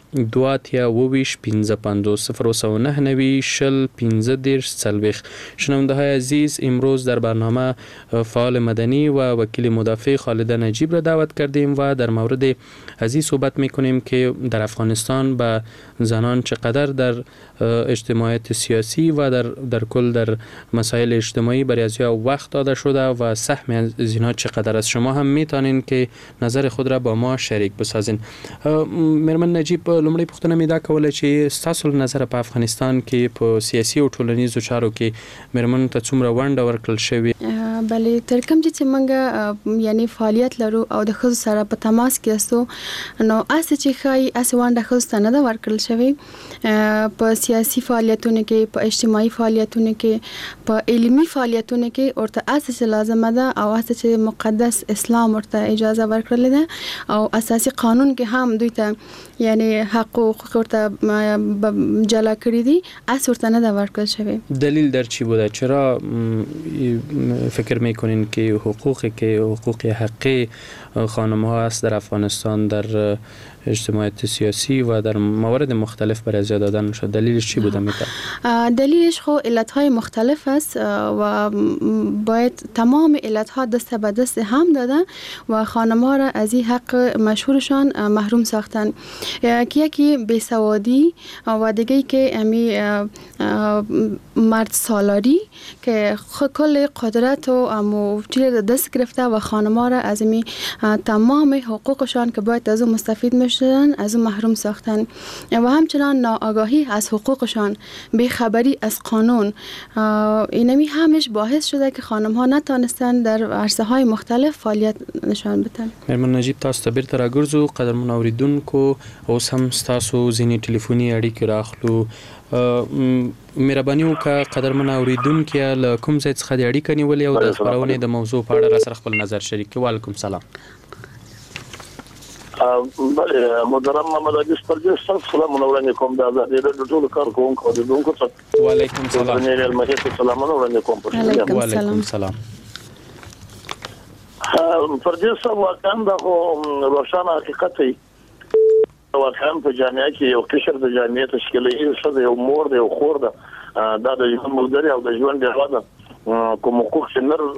2 شنونده های عزیز، امروز در برنامه فعال مدنی و وکیل مدافع خالده نجیب را دعوت کردیم و در مورد از این صحبت میکنیم که در افغانستان به زنان چقدر در اجتماعیت سیاسی و در کل در مسائل اجتماعی برای از وقت داده شده و سهم از اینها چقدر است. شما هم میتونین که نظر خود را با ما شریک بسازین. میرمن نجیب، لومړی پوښتنه مې دا کوله چې ستاسو نظر په افغانستان کې په سیاسي او ټولنیزو چارو کې میرمنو ته څومره ونډه ورکړل شوې؟ بله، تر کوم چې موږ یعنی فعالیت لرو او د ښځو سره په تماس کې یاستو، نو اسې چې ښایي اسې ونډه ښځو ته نه ده ورکړل شوې. په سیاسي فعالیتونو کې، په اجتماعي فعالیتونو کې، په علمي فعالیتونو کې ورته اسې چې لازمه ده او اسې چې مقدس اسلام ورته اجازه ورکړل ده او اساسي قانون کې هم دوی ته یعنی حق و حقوق ورته جلا کړی دي، اسې ورته نه ده ورکړل شوې. دلیل در چی بوده؟ چرا فکر میکنین که حقوق حقی خانم ها است در افغانستان در اجتماعیت سیاسی و در موارد مختلف برای ازیا دادن شد. دلیلش چی بوده میتونه؟ دلیلش خو علتهای مختلف است و باید تمام علتها دست به دست هم دادن و خانم‌ها را از این حق مشهورشان محروم ساختن. یکی بیسوادی و دیگه که امی مرد سالاری که کل قدرت و امو چیز دست گرفته و خانم‌ها را از امی تمام حقوقشان که باید از اون مستفید میشدن از اون محروم ساختن و همچنان ناآگاهی از حقوقشان، بیخبری از قانون، اینمی همش باعث شده که خانم‌ها نتونستن در عرصه‌های مختلف فعالیت نشان بدن. مرمن نجیب تاسو ته بیرته راګرځو قدرمن اوریدونکو اوس هم ستاسو ځینې ټلیفوني اړیکې راخلو. مهرباني وکړه قدرمن اوریدونکو له کوم ځای څخه د اړیکه نیولې او د خبرونې د موضوع په اړه را سره خپل نظر شریک کړئ. وعلیکم سلام. بله محترم محمد عزیز پرجس صاحب سلام وړاندې کوم د آزادۍ د ټولو کارکونکو د دونکو ته. وعلیکم سلام. سلام وړاندې کوم. وعلیکم سلام. پرجس صاحب واقعا دا روښانه حقیقت دی. واقعا په جامعه کې یو قشر د جامعه تشکیلي څه د یو مور د یو خور ده دا د ژوند ملګری او د ژوند ډیوه ده کوم حقوق چې نر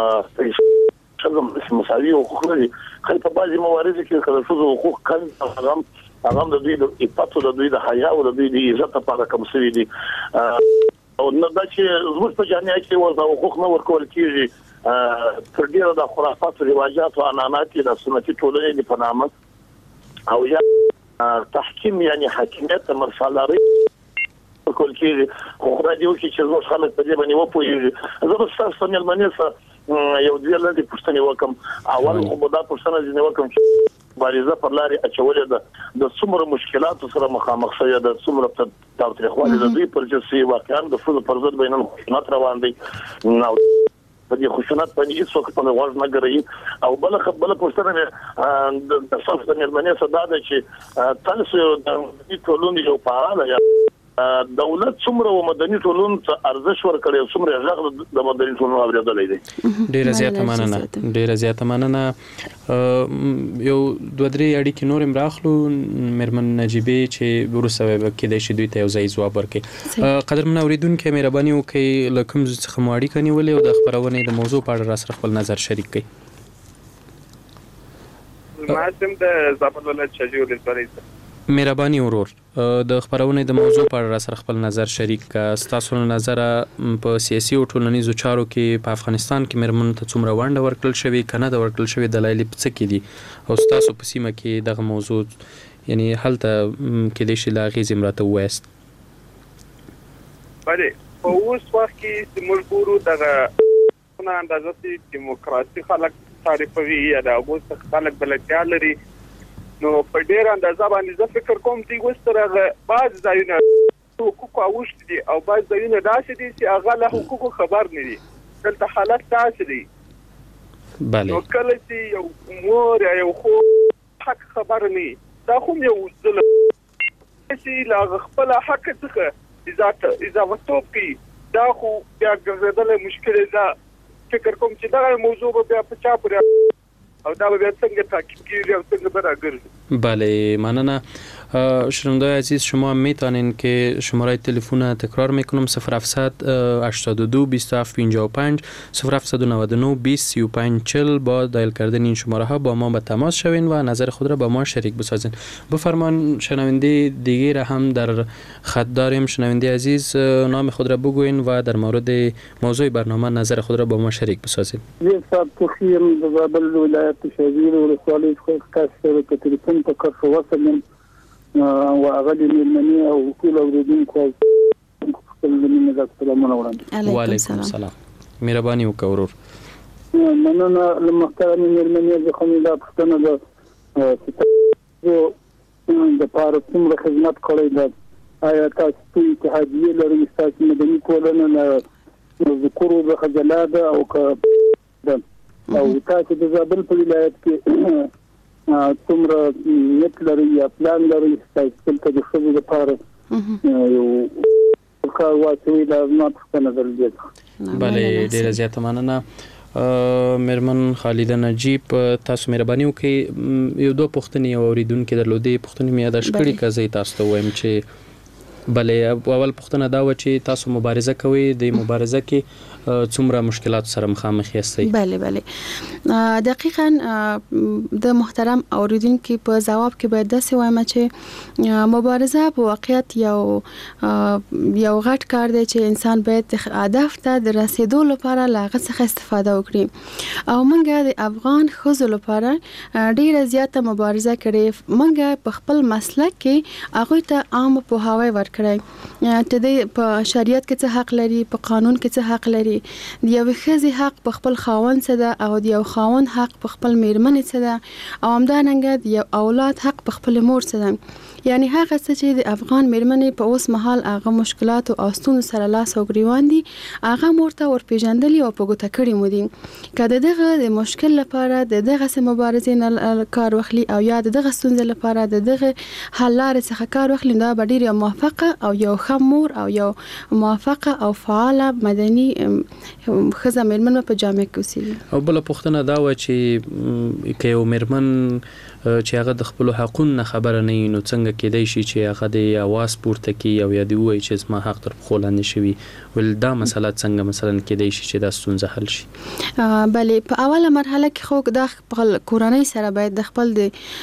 څنګه مساوي حقوق لري خل په بعضي موارد کې کله څه حقوق کم هغه د دوی د عفت او د دوی د حیا او د دوی د عزت لپاره کوم څه دي او نو دا چې زموږ په جامعه کې ورته حقوق نه ورکول کیږي تر ډیره د خرافات او رواجات او عنعنات د سنتي ټولنې په نامه او یا تحکیم یعنی حاکمیت مرسالاری کول کیږي خو خدای دې وکړي چې زموږ خلک په دې باندې وپوهیږي. زه به ستاسو مېلمنې سره یو ډېر لږ پوښتنې وکم. اول خو دا پوښتنه ځینې وکم چې مبارزه پر لارې اچولې ده د څومره مشکلاتو سره مخامخ شوی ده څومره تاوتریخوالی د دوی پر جسي واقعا د ښځو پر ضد بینن خشونت روان دی نو په دې خشونت باندې هیڅوک په غوږ نه ګرځي او بل پوښتنه د تاسو د مېلمنې سره دا ده چې تاسو د ټولنې یو فعال یا دولت څومره مدني ټولنې ته ارزښت ورکړي څومره غږ د مدني ټولنې اورېدلې دي. ډیره زیاته مننه. یو دوه درې اړیکې نور هم راخلو مرمن نجیبی چې وروسته به کېدای شي دوی ته یو ځای ځواب ورکړي. قدرمن اوریدونکو مهرباني وکړئ له کوم څخه مو اړیکه نیولې او د خبرونې د موضوع په اړه را سره خپل نظر شریک کړئ. ماسم د زابل ولایت شجیع ولسوالۍ مهرباني ورور د خبرونې د موضوع په اړه سره خپل نظر شریک کا. ستاسو نظر په سیاسي او ټولنیزو چارو کې په افغانستان کې مرمنو ته څومره ونډه ورکړل شوې کنه د ورکړل شوې دلایل څه کې دي او ستاسو په سیمه کې دغه موضوع یعنی هلته کې د شي لاغي زمراته وست. بله په اوس وخت کې د ملګرو دغه اندازې دیموکراسي خلک تعریفوي یا د اوس خلک بلدیا لري نو په ډیر اندازه باندې زه فکر کوم چې وستره بعض ځایونه حقوق اوښت دي او بعض ځایونه داسې دي چې هغه له حقوقو خبر نه دي. دلته حالت داسې دی بله نو کله چې یو مور یا یو خور حق خبر نه دا خو یو ظلم چې لا خپل حق څخه اضافه کوي دا خو بیا ګرځېدل مشکل ده. فکر کوم چې دا موضوع به بیا په چا پورې او دا به څنګه تعقیب کیږي او څنګه به راګرځي. بله مننه. شنونده‌های عزیز شما میتونین که شماره تلفن تکرار میکنم 0700 82 27 55 0799 20 35 40 با دایل کردن این شماره ها با ما به تماس شوین و نظر خود را با ما شریک بسازین. بفرمان شنونده دیگه را هم در خط داریم. شنونده عزیز نام خود را بگوین و در مورد موضوع برنامه نظر خود را با ما شریک بسازین. صاحب تخیم د زابل ولایت شجیع ولسوالۍ څخه تاسو ته تلیفون په کار وصلم او هغه د مېلمنې او ټول اوریدونکو خپل مینه سلامونه وړاندې. وعلیکم سلام. مهرباني وکړه ورور. مننه له محترم مېلمنې د خمیدا پښتنه د پاره څومره خدمت کړی ده. آیا تاسو اتحادیه لرئ تاسو مدني ټولنه نه ذکر د خجلات او او تاسو د زابل په ولایت کې څومره نیت لري یا پلان لري تاسو ته د خپل لپاره یو کار واچوي دا ما په نظر دی. بله ډیره زیاته مننه. مرمن خالده نجیب تاسو مهرباني وکړئ یو دوه پوښتنې اوریدونکو درلودې پوښتنې مې یاداښت کړې کزې تاسو ته وایم چې بلې اول پوښتنه دا و چې تاسو مبارزه کوئ د مبارزه کې څومره مشکلات سره مخامخ یاستئ؟ بله دقیقاً د محترم اوریدونکو په جواب کې باید داسې وایم چې مبارزه په واقعیت یو غټ کار دی چې انسان باید هدف ته د رسیدو لپاره له هغه څخه استفاده وکړي او موږ د افغان ښځو لپاره ډیره زیاته مبارزه کړې. موږ په خپل مسلک کې هغوی ته عام پوهاوی ورکړی چې د په شریعت کې څه حق لري، په قانون کې څه حق لري، د یو ښځې حق په خپل خاوند څه ده او د یو خاوند حق په خپل میرمنې څه ده او همدارنګه د یو اولاد حق په خپل مور څه ده. یعنی هغه څه چې د افغان میرمنې په اوس مهال هغه مشکلات او ستونزو سره لاس او ګریوان دي هغه مورته ورپېژندلي او په ګوته کړي مو دي که د دغه د مشکل لپاره د دغه مبارزې نه کار واخلي او یا د دغه ستونزې لپاره د دغه حل لارې څخه کار واخلي دا به ډېره موفقه او یو ښه مور او یو موفقه او فعاله مدني ښځه میرمن په جامعه کې اوسېږي. او بله پوښتنه دا وه چې که یو میرمن چې هغه د خپل حقونو نه خبره نه وي نو څنګه کېدای شي چې هغه د اواز پورته کړي او یا دې ووایي چې زما حق تر پښو لاندې شوي؟ ول دا مسله څنګه مثلا کېدای شي چې دا ستونزه حل شي؟ بلې په اوله مرحله کې خو د خپل کورنۍ سره باید د خپل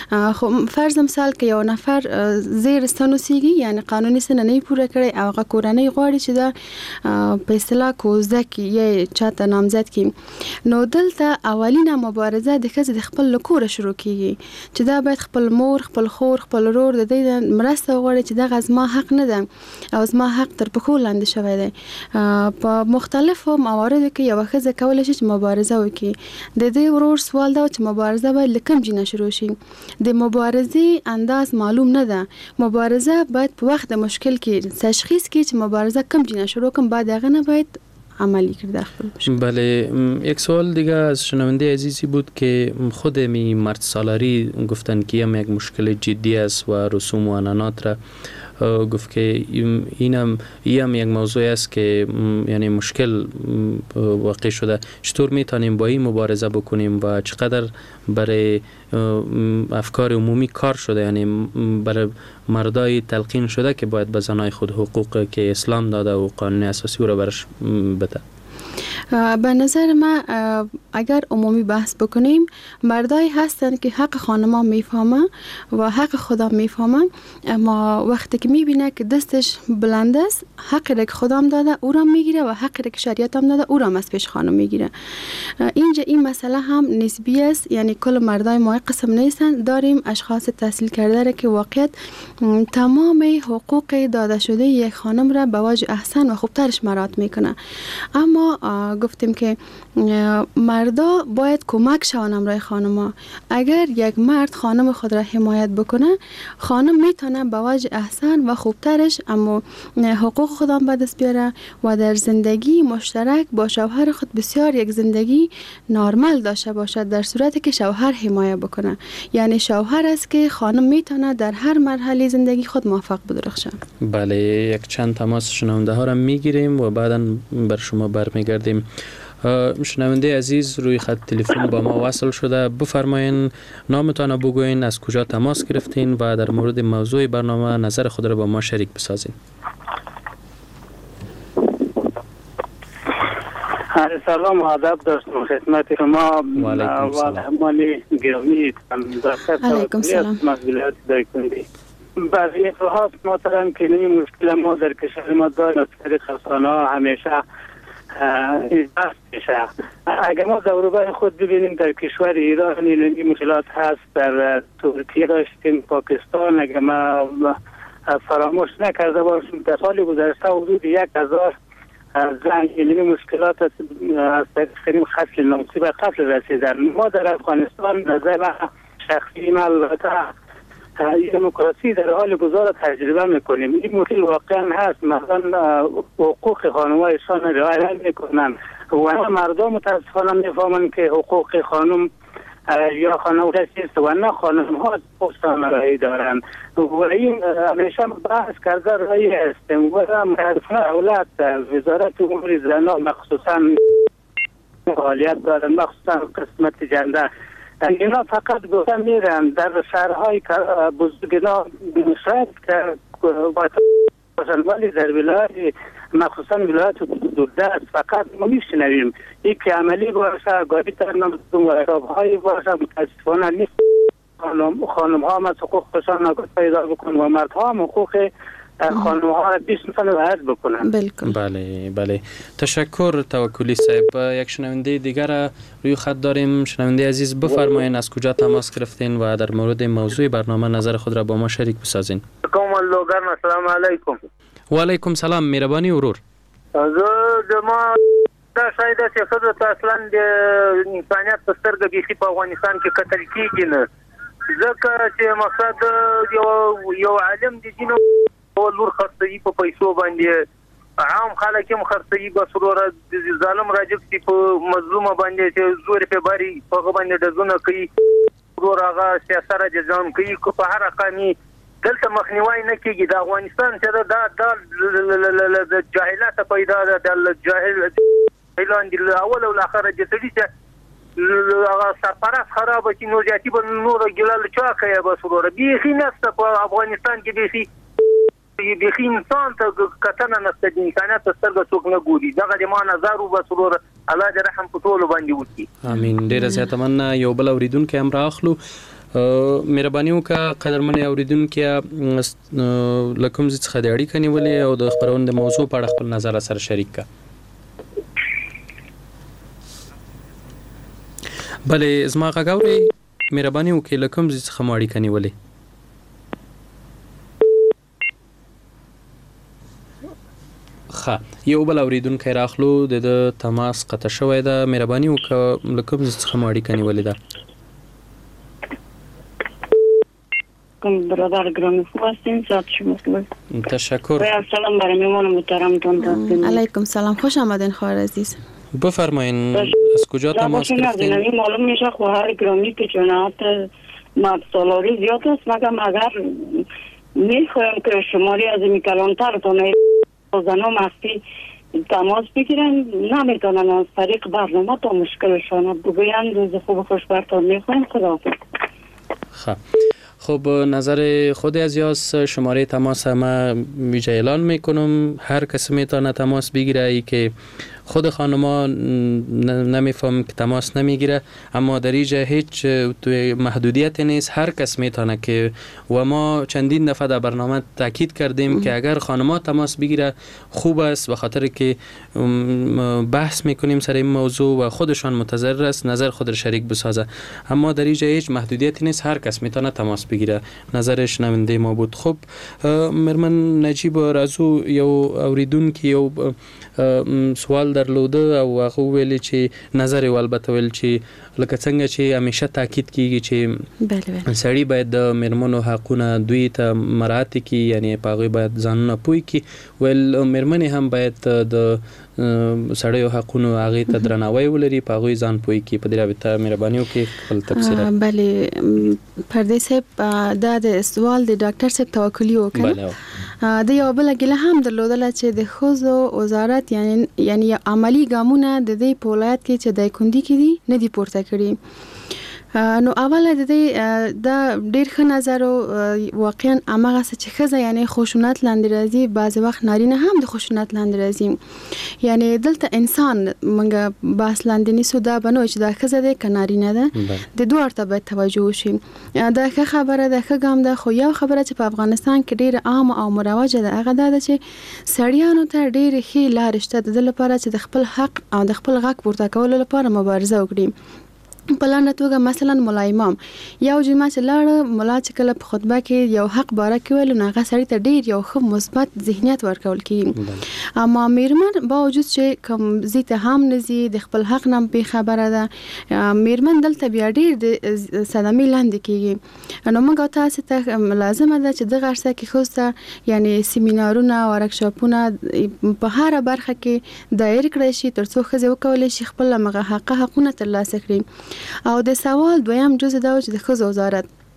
د فرض مثال کې یو نفر زیر ستن اوسېږي یعنی قانوني سن نه پوره کړي او هغه کورنۍ غواړي چې دا په اصطلاح کوزده کې یا چاته نامزد کړي نو دلته اولینه مبارزه د ښځې د خپل کوره شروع کیږي چې دا باید خپل مور، خپل خور، خپل ورور د دې مرسته وغواړي چې دغه زما حق نه ده او زما حق تر پښو لاندې شوی دی. په مختلفو مواردو کې یو ښځه کولی شي چې مبارزه وکړي. د دې ورور سوال دا چې مبارزه باید له کوم ځای نه شروع شي. د مبارزې انداز معلوم نه ده. مبارزه باید په وخت د مشکل کې تشخیص کړي چې مبارزه کوم ځای نه شروع کوم، بعد هغه نه باید عملی کرده. بله، یک سوال دیگه از شنونده عزیزی بود که خود مرد سالاری گفتن که هم یک مشکل جدی است و رسوم و عنعنات را گفت که اینم یک موضوع است که یعنی مشکل واقع شده. چطور میتونیم با این مبارزه بکنیم و چقدر برای افکار عمومی کار شده، یعنی برای مردای تلقین شده که باید به زنای خود حقوق که اسلام داده و قانون اساسی را برش بده؟ به نظر من اگر عمومی بحث بکنیم مردایی هستن که حق خانما میفهمن و حق خدا میفهمن، اما وقتی که میبینه که دستش بلند است حقی را که خدام داده او را میگیره و حقی را که شریعت هم داده او را از پیش خانم میگیره. اینجا این مسئله هم نسبی است، یعنی کل مردای ما قسم نیستن. داریم اشخاص تحصیل کرده را که واقعیت تمام حقوق داده شده یک خانم را به وجه احسن و خوبترش مراعات میکنه. اما گفتیم که مردا باید کمک شون امرای خانما. اگر یک مرد خانم خود را حمایت بکنه خانم میتونه به وجه احسن و خوبترش اما حقوق خودم به دست بیاره و در زندگی مشترک با شوهر خود بسیار یک زندگی نرمال داشته باشد، در صورتی که شوهر حمایت بکنه. یعنی شوهر است که خانم میتونه در هر مرحله زندگی خود موفق بدرخشه. بله، یک چند تماس شنونده ها را میگیریم و بعدا بر شما برمیگردیم. شنونده عزیز روی خط تلفن با ما وصل شده، بفرمایین نامتان بگوین، از کجا تماس گرفتین و در مورد موضوع برنامه نظر خود را با ما شریک بسازین. سلام و ادب داشتم خدمت شما و همانی گرامی. علیکم سلام. مسئولیت دایکندی بعضی افراد محترم که این مشکل ما در کشور ما داریم از طریق رسانه ها همیشه ایجاد میشه. اگر ما دوربر خود ببینیم در کشور ایران این مشکلات هست، در ترکیه داشتیم، پاکستان، اگر ما فراموش نکرده باشیم در سال گذشته حدود 1000 زن این مشکلات از طریق قتل ناموسی و قتل رسیدن. ما در افغانستان نظر شخصی ما البته دموکراسی در حال گذار تجربه میکنیم. این مشکل واقعا هست، مثلا حقوق خانمایشان رعایت میکنن و مردم متاسفانه میفهمن که حقوق خانم یا خانم چیست و نه خانم ها پستان رایی دارن و این همیشه بحث کرده رایی هستیم و متاسفانه اولاد وزارت امور زنان مخصوصا فعالیت دارند، مخصوصا قسمت جنده. اینا فقط گفته میرن در شهرهای بزرگ شاید که باشند، ولی در ولایت مخصوصا ولایت دوردست فقط ما میشنویم این که عملی باشه، گاهی در های باشه. متاسفانه نیست. خانم ها هم از حقوقشان نگاه پیدا بکنن و مرد ها هم حقوق خانم ها را 20 سال رعایت بکنن. بله تشکر توکلی صاحب. یک شنونده دیگر روی خط داریم. شنونده عزیز بفرمایید از کجا تماس گرفتین و در مورد موضوع برنامه نظر خود را با ما شریک بسازین. السلام علیکم. و علیکم سلام. مهربانی ورور. ما دا شاید چې خزه ته اصلا د انسانیت په سترګه بیخي په افغانستان کې قتل کیږي نه، ځکه چې مقصد یو عالم د دین او لور خرڅوي په پیسو باندې، عام خلک هم خرڅوي، بس وروره ظالم راجب چې په مظلومه باندې چې زور په باري په باندې ډزونه کوي، وروره هغه سیاست را جزام کوي کو په هر رقمي دلته مخنیوي نه کیږي. د افغانستان چې د جاهلیت پیدا ده، د جاهل اعلان دی اول او اخر د سړي چې هغه سفارت خراب شي نو ځاتي به نور ګلال چا کوي، بس وروره بیخي نسته په افغانستان کې بیخي انسان ته کتنه نسته، د انسانیت په سترګه څوک نه ګوري. دغه د ما نظر و، بس وروره الله دې رحم په ټولو باندې وکړي. امين. ډیره زیاته مننه. یو بل اوریدونکو هم راخلو. مهرباني وکړه قدرمن اوریدونکو لکم څخه د اړیکې نیولې او د خبرونه د موضوع په اړه خپل نظر سره شریک کړه. بله زما غاوري مهرباني وکړئ لکم څخه مو اړیکې نیولې. یو بل اوریدونکو راخلو د تماس قطع شوی ده. مهرباني وکړه لکم څخه مو اړیکې نیولې ده. برادر گرامی خوب هستین؟ ساعت شما خوب. تشکر. سلام برای میمان محترمتون داشتین. علیکم سلام. خوش آمدین خواهر عزیز. بفرمایین از کجا تماس گرفتین؟ معلوم میشه خواهر گرامی که جنایت مرد سالاری زیاد است، مگم اگر میخوایم که شماری از این کلانترتون زنان مستی تماس بگیرن نمیتونن از طریق برنامه تا مشکلشان بگوین. روز خوب خوشبختان میخوایم. خداحافظ. خب نظر خود عزیز شماره تماس ما ویژه اعلان میکنم. هر کسی میتونه تماس بگیره. ای که خود خانما نمیفهم که تماس نمیگیره، اما در اینجا هیچ محدودیت نیست، هر کس میتونه که و ما چندین دفعه در برنامه تاکید کردیم که اگر خانما تماس بگیره خوب است، به خاطر که بحث میکنیم سر این موضوع و خودشان متضرر است نظر خود را شریک بسازه. اما در اینجا هیچ محدودیتی نیست، هر کس میتونه تماس بگیره. نظر شنونده ما بود. خب مرمن نجیب رازو یو اوریدونکو یو سوال درلوده او هغه ویل چې نظر یې البته ویل چې لکه څنګه چې همیشه تاکید کیږي چې سړی باید د میرمنو حقونه دوی ته مراعات کړي، یعنی پاغوی باید ځانونه پوي کړي، ول میرمنې هم باید د سړیو حقونو هغه ته درناوی ولري، پاغوی ځان پوي کړي. په دې رابطه مهرباني وکړئ خپل تفسیر. بله پردیس صاحب دا د سوال د ډاکټر صاحب توکلی وکړ. د یو بل ګله هم درلودل چې د خوځو وزارت یعنی عملی ګامونه د دې په ولایت کې چې د کندي کې دي نه دي پورته کړي. نو اوله د دې دا ډیر ښه نظر او واقعا هغه چې خزه یعنی خشونت لاندې راځي، بعض وخت نارینه هم د خشونت لاندې راځي. یعنی دلته انسان منګه باس لاندې نیسو دا بنو چې دا خزه د کنارینه ده د دوه ارته باید توجه وشي. دا ښه خبره ده، ښه ګام ده. خو یو خبره چې په افغانستان کې ډیره عام او مروجه ده هغه دا چې سړیانو ته ډیره ښه لار شته د لپاره چې د خپل حق او د خپل غږ پورته کولو لپاره مبارزه وکړي. په لاندې توګه مثلا مولا امام یو جمعه چې لاړ مولا چې کله په خطبه کې یو حق باره کې ویل نو هغه سړی ته ډیر یو ښه مثبت ذهنیت ورکول کیږي. اما میرمن باوجود چې کوم زیته هم نزي د خپل حق نه به خبره ده، میرمن دلته بیا ډیر د صدمې لاندې کیږي. نو موږ تاسو ته لازمه ده چې د غرسه کې خوسته یعنی سیمینارونه او ورکشاپونه په هر برخه کې دایر کړی شي ترڅو خزه وکولای شي خپل حقونه ترلاسه کړي. او د سوال دویم جزء دا چې د ښځو وزارت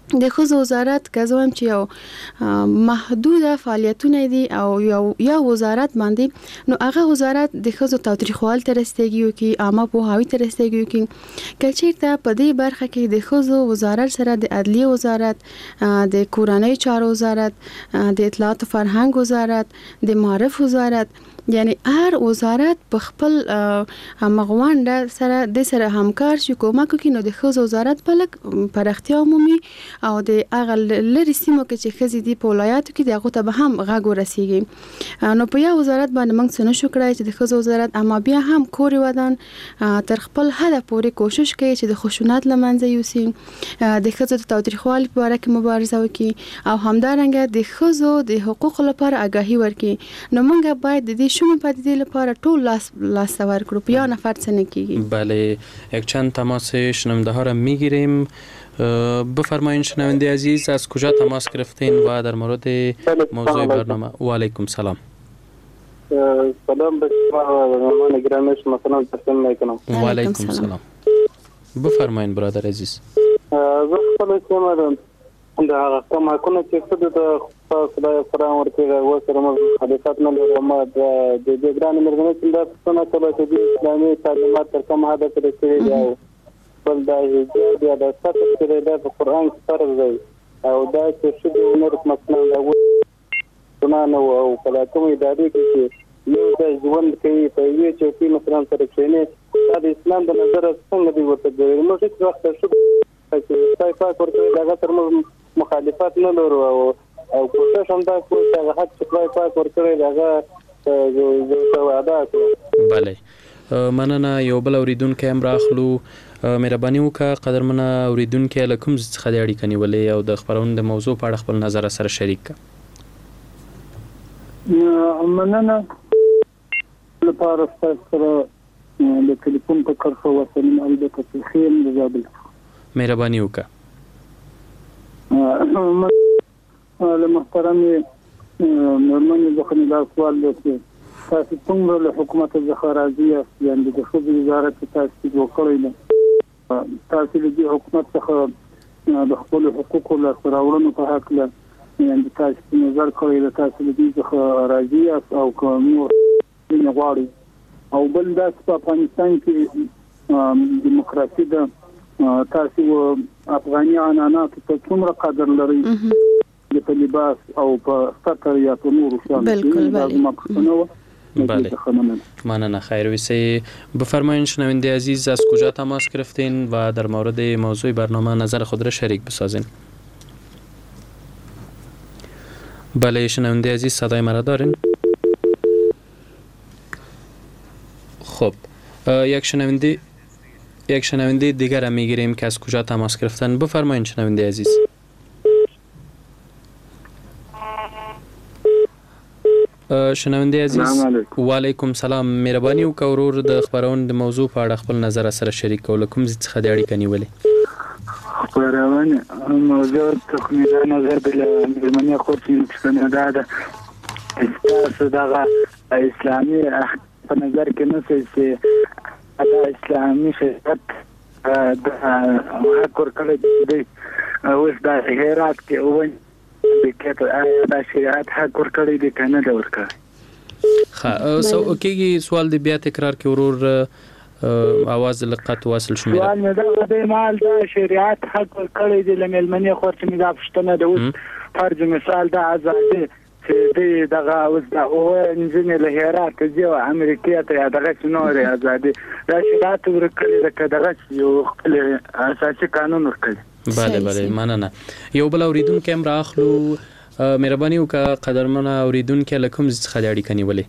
د ښځو وزارت که زه وایم چې یو محدوده فعالیتونه دي او یو وزارت باندې نو هغه وزارت د ښځو تاوتریخوالي ته رسیدګي وکړي، عامه پوهاوي ته رسیدګي وکړي. که چېرته په دې برخه کې د ښځو وزارت سره د عدلیې وزارت، د کورنۍ چارو وزارت، د اطلاعات او فرهنګ وزارت، د معارف وزارت، یعنی هر وزارت په خپل مغوانډه سره د سره همکار شي کومک وکړي، نو د ښځو وزارت په لږ پراختیا عمومي او د هغه لرې سیمو کې چې ښځې دي په ولایاتو کې د هغو ته به هم غږ ورسیږي. نو په یو وزارت باندې موږ څه نشو کړای چې د ښځو وزارت، اما بیا هم کور ودان تر خپل هدف پورې کوشش کوي چې د خشونت له منځه یوسي، د ښځو د تاوتریخوالي په اړه کې مبارزه وکړي او همدارنګه د ښځو د حقوقو لپاره آگاهی ورکړي. نو موږ باید د دې شومې پدیدې لپاره ټول لاس ور کړو، په یو نفر څه نه کیږي. بله، یک چند تماس شنونده ها را میگیریم. بفرمایید شنونده عزیز، از کجا تماس گرفتین و در مورد موضوع برنامه؟ و علیکم سلام. سلام به شما مهمان گرامی، شما سلام تقدیم میکنم. و علیکم سلام. بفرمایید برادر عزیز. زه خپل کوم د هغه کمکونه چې څه د خدای قرآن ورکړي و سره مخالفت نه لرم. د دې ګران مرګنه چې دا څنګه کله چې د اسلامي تعلیمات تر کوم هدف رسیدي او بل دا یا د ستاسو سره د قرآن فرض دی او دا چې شته نور مثلا دا ونه او کله کوم ادارې کې یو د ژوند کوي په یوه چې مثلا سره کېنه دا د اسلام د نظر څنګه دی ورته دی. موږ هیڅ وخت چې خدای پاک ورته دا تر مخالفت نه لرو او کوشش هم دا کوي چې هغه حق خدای پاک ورکړي دغه زه وعده کوم. بله، مننه. یو بل اوریدونکو هم راخلو. مهرباني وکړه قدرمنه اوریدونکو له کوم څخه د اړیکې نیولې او د خبرونې د موضوع په اړه خپل نظر سره شریک کړه. مننه لپاره سره د ټلیفون په کرښه وسلم البته په خیم د زابل. مهرباني وکړه. محترم نورمن ځخنه دا سوال دی، تاسو څنګه له حکومت څخه راضي یاست؟ یعنی د ښځو وزارت تاسو وکړئ نه تاسو د حکومت څخه د خپل حقوقو لاسته راوړنو په حق له یعنی تاسو نظر کړی د تاسو د دې څخه راضي یاست او کوم نه غواړئ؟ او بل دا په افغانستان کې دیموکراسي ده، تاسو افغاني عنعنات ته څومره قدر لرئ په لباس او په فقر یا په نور شان؟ بالکل بله. مننه. خیر ویسی. بفرمایید شنونده عزیز، از کجا تماس گرفتین و در مورد موضوع برنامه نظر خود را شریک بسازین؟ بله شنونده عزیز، صدای مرا دارین؟ خب یک شنونده دیگر هم میگیریم که از کجا تماس گرفتن. بفرمایید شنونده عزیز. شنونده عزیز، و علیکم سلام. مهرباني وکړئ ورور د خبرونې د موضوع په اړه خپل نظر سره شریک کول. کوم څه د اړیکې نیولې؟ خبرونه موضوع تخمیره نظر بل ملمنی خورتین څنګه دا تاسو دا اسلامي په نظر کې نه چې دا اسلامي شریعت د حق ورکړل دی او دا هرات کې وایي دا شریعت حق ورکړی دی کنه دا ورکړی. ها سو کېږي سوال دی بیا تکرار کې ورور आवाज لقط واصل شو. سوال نه دا د مال دا شریعت حق ورکړی دی لملمنی خورت می دا پښتنه د اوس فرض مثال دا آزادي چې دغه اوس دا او انجن له هرات کې او امریکا ته دغه نور آزادي دا شریعت ورکړی دا دغه یو خپل اساسي قانون ورکړي. بله مننه. یو بل اوریدونکو هم راخلو. مهرباني وکړه قدرمنه اوریدونکو له کوم څخه د اړیکې نیولې؟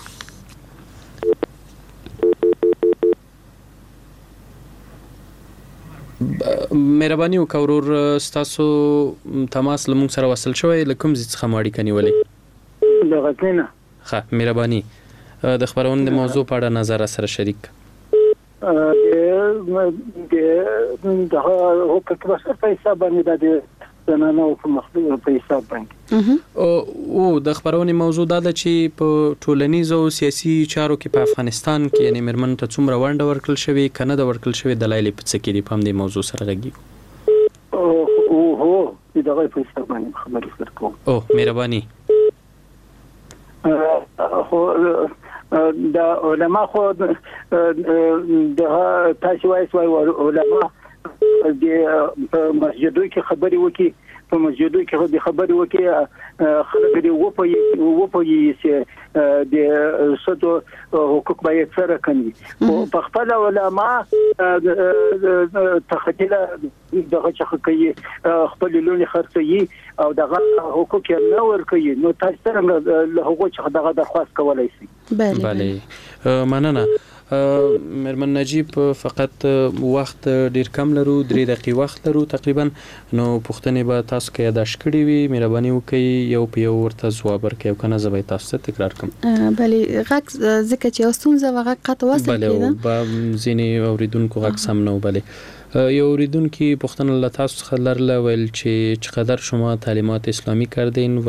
مهرباني وکړه ورور ستاسو تماس له موږ سره وصل شوی، له کوم څخه مو اړیکې نیولې؟ دغه کینه. ښه مهرباني د خبرونې د موضوع په اړه نظر سره شریک. د حقوق بشر په حساب باندې د زنانو په مخدوم په حساب باندې او د خبرونې موضوع دا ده چې په ټولنیزو او سیاسي چارو کې په افغانستان کې یعنی مرمن ته څومره ونډه ورکړل شوې کنه د ورکړل شوې دلایل په څه کې دي په دې موضوع سره غږیږو. دغه پیسې باندې خبرې سره کوم. او مهرباني. خو دا علما خو د تاسو وایي علما د مسجدو کې خبرې وکي، په مسجدو کې خبرې وکي، خلک دې وپوي چې د سدو حقوق باید سره کوي. او په خپل علما تخدله دغه چې کوي خپل لونی خرڅي او دغه حقوق یې نه ورکوي، نو تاسو څنګه له هغه چې دغه درخواست کولای شي؟ بله مننه. مرمن نجیب فقط وخت ډیر کم لرو، 3 دقیقې وخت لرو تقریبا، نو پوښتنې به تاسو کې یاداښت کړې وي، مهرباني وکړئ یو په یو ورته ځواب ورکړئ او کنه زه به تاسو ته تکرار کوم. بله غږ ځکه چې اوسونزه وغږ قطع وصل کېده، بله با ځینې اوریدونکو غږ سم نه و. بله یو اوریدونکو پوښتنه له تاسو څخه لرله ویل چې چقدر شما تعلیمات اسلامی کردین و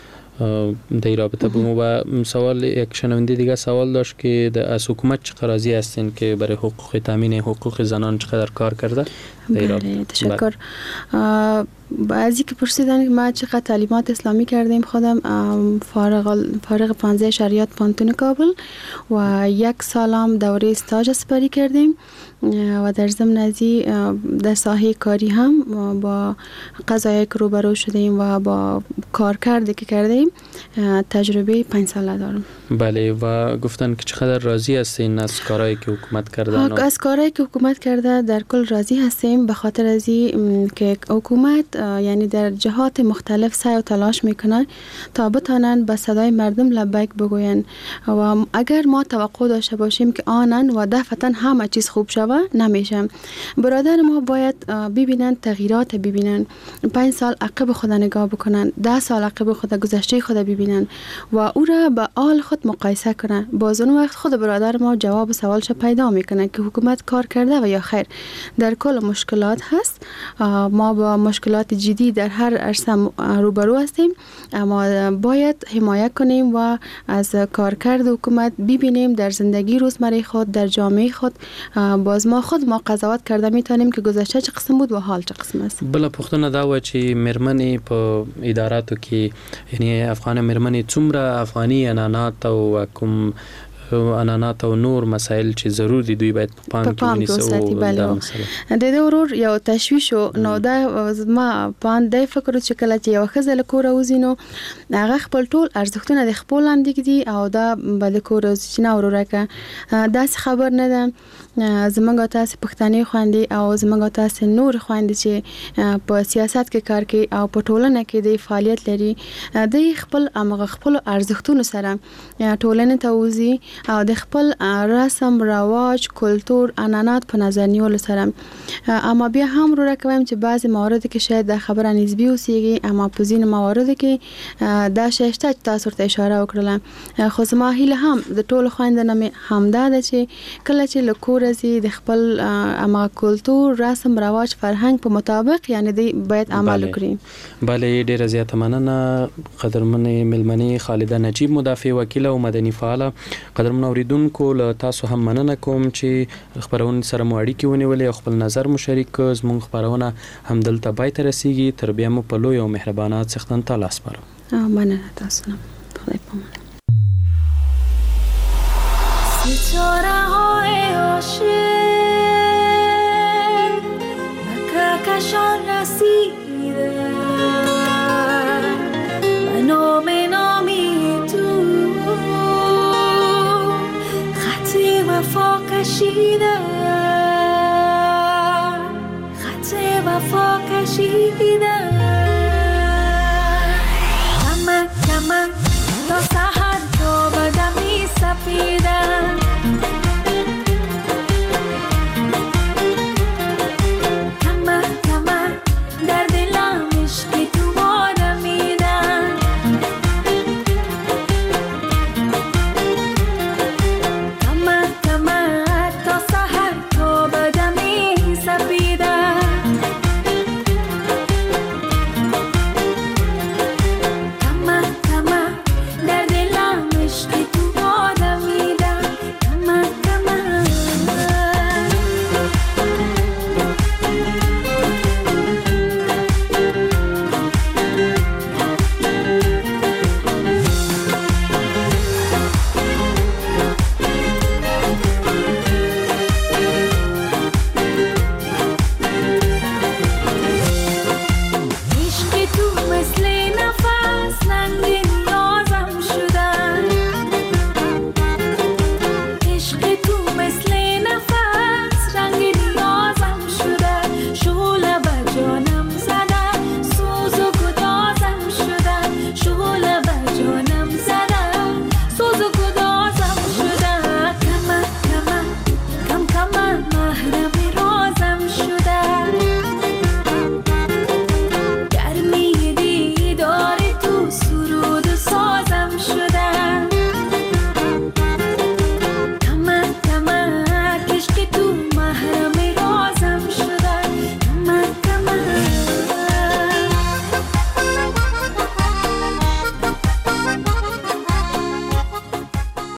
در این رابطه به ما سوال یک شنونده دیگه سوال داشت که از حکومت چقدر راضی هستین که برای حقوق تامین حقوق زنان چقدر کار کرده؟ بله تشکر. بعضی که پرسیدن ما چقدر تعلیمات اسلامی کردیم، خودم فارغ 15 شریعت پانتون کابل و 1 سالم دوره استاج سپری کردیم و در ضمن ازی در ساحه کاری هم با قضایی که روبرو شدیم و با کارکردی که کردیم تجربه 5 ساله دارم. بله و گفتن که چقدر راضی هستین از کارهایی که حکومت کردن؟ از کارهایی که حکومت کرده در کل راضی هستیم، به خاطر ازی که حکومت یعنی در جهات مختلف سعی و تلاش میکنن تا بتانن به صدای مردم لبیک بگوین و اگر ما توقع داشته باشیم که آنن و دفعتا همه چیز خوب شوه نمیشه. برادر ما باید ببینن تغییرات، ببینن 5 سال عقب خود نگاه بکنن، 10 سال عقب خود گذشته خود ببینن و او را با آل خود مقایسه کنن. باز اون وقت خود برادر ما جواب سوالش پیدا میکنه که حکومت کار کرده و یا خیر. در کل مشکلات هست، ما با مشکلات جدی در هر عرصه روبرو هستیم، اما باید حمایت کنیم و از کارکرد حکومت ببینیم در زندگی روزمره خود، در جامعه خود. باز ما خود ما قضاوت کرده میتونیم که گذشته چه قسم بود و حال چه قسم است. بله پختونه دا و چې مرمنې په اداراتو کې یعنی افغان مرمنې څومره افغاني عنعنات او کوم عنعنات او نور مسائل چې ضرور دي دوی باید په پام کې ونیسي. بله د دې ورور یو تشویش نو دا ما باندې فکر چې کله چې یو خزل کور وزینو هغه خپل ټول ارزښتونه د خپل لاندې دي او دا بل کور چې نه ورورکه دا خبر نه ده. زمونږ تاسو پښتني خويندې او زمونږ تاسو نور خويندې چې په سیاست کې کار کوي او په ټولنه کې د فعالیت لري، د خپل خپل ارزښتونو سره ټولنه ته وزي او د خپل رسم رواج کلتور عنعنات په نظر نیول سره. اما بیا هم رو کوم چې بعضی موارد کې شاید د خبره نسبی اوسېږي، اما په ځینو موارد کې دا شته چې تاسو ته اشاره وکړه. خو زما هیله هم د ټولو خويندانو همدا ده چې کله چې لکور د خپل اما کلتور رسم رواج فرهنګ په مطابق یعنی دی باید عمل وکړي. بله ډیره زیاته مننه قدرمنې ملمنې خالده نجیب، مدافع وکیل او مدني فعال. قدرمن اوریدونکو له تاسو هم مننه کوم چې خبرونه سره مو اړیکې ونیولې او خپل نظر مو شریک کړ. زموږ خبرونه هم دلته پای ته رسیږي. تر بیا مو په لوی او مهربانه څښتن تعالی سپارم. مننه تاسو نه. خدای پامن. ستاره‌های عاشق به کهکشان رسیده و نامی تو خط وفا کشیده، خط وفا کشیده. کمک تا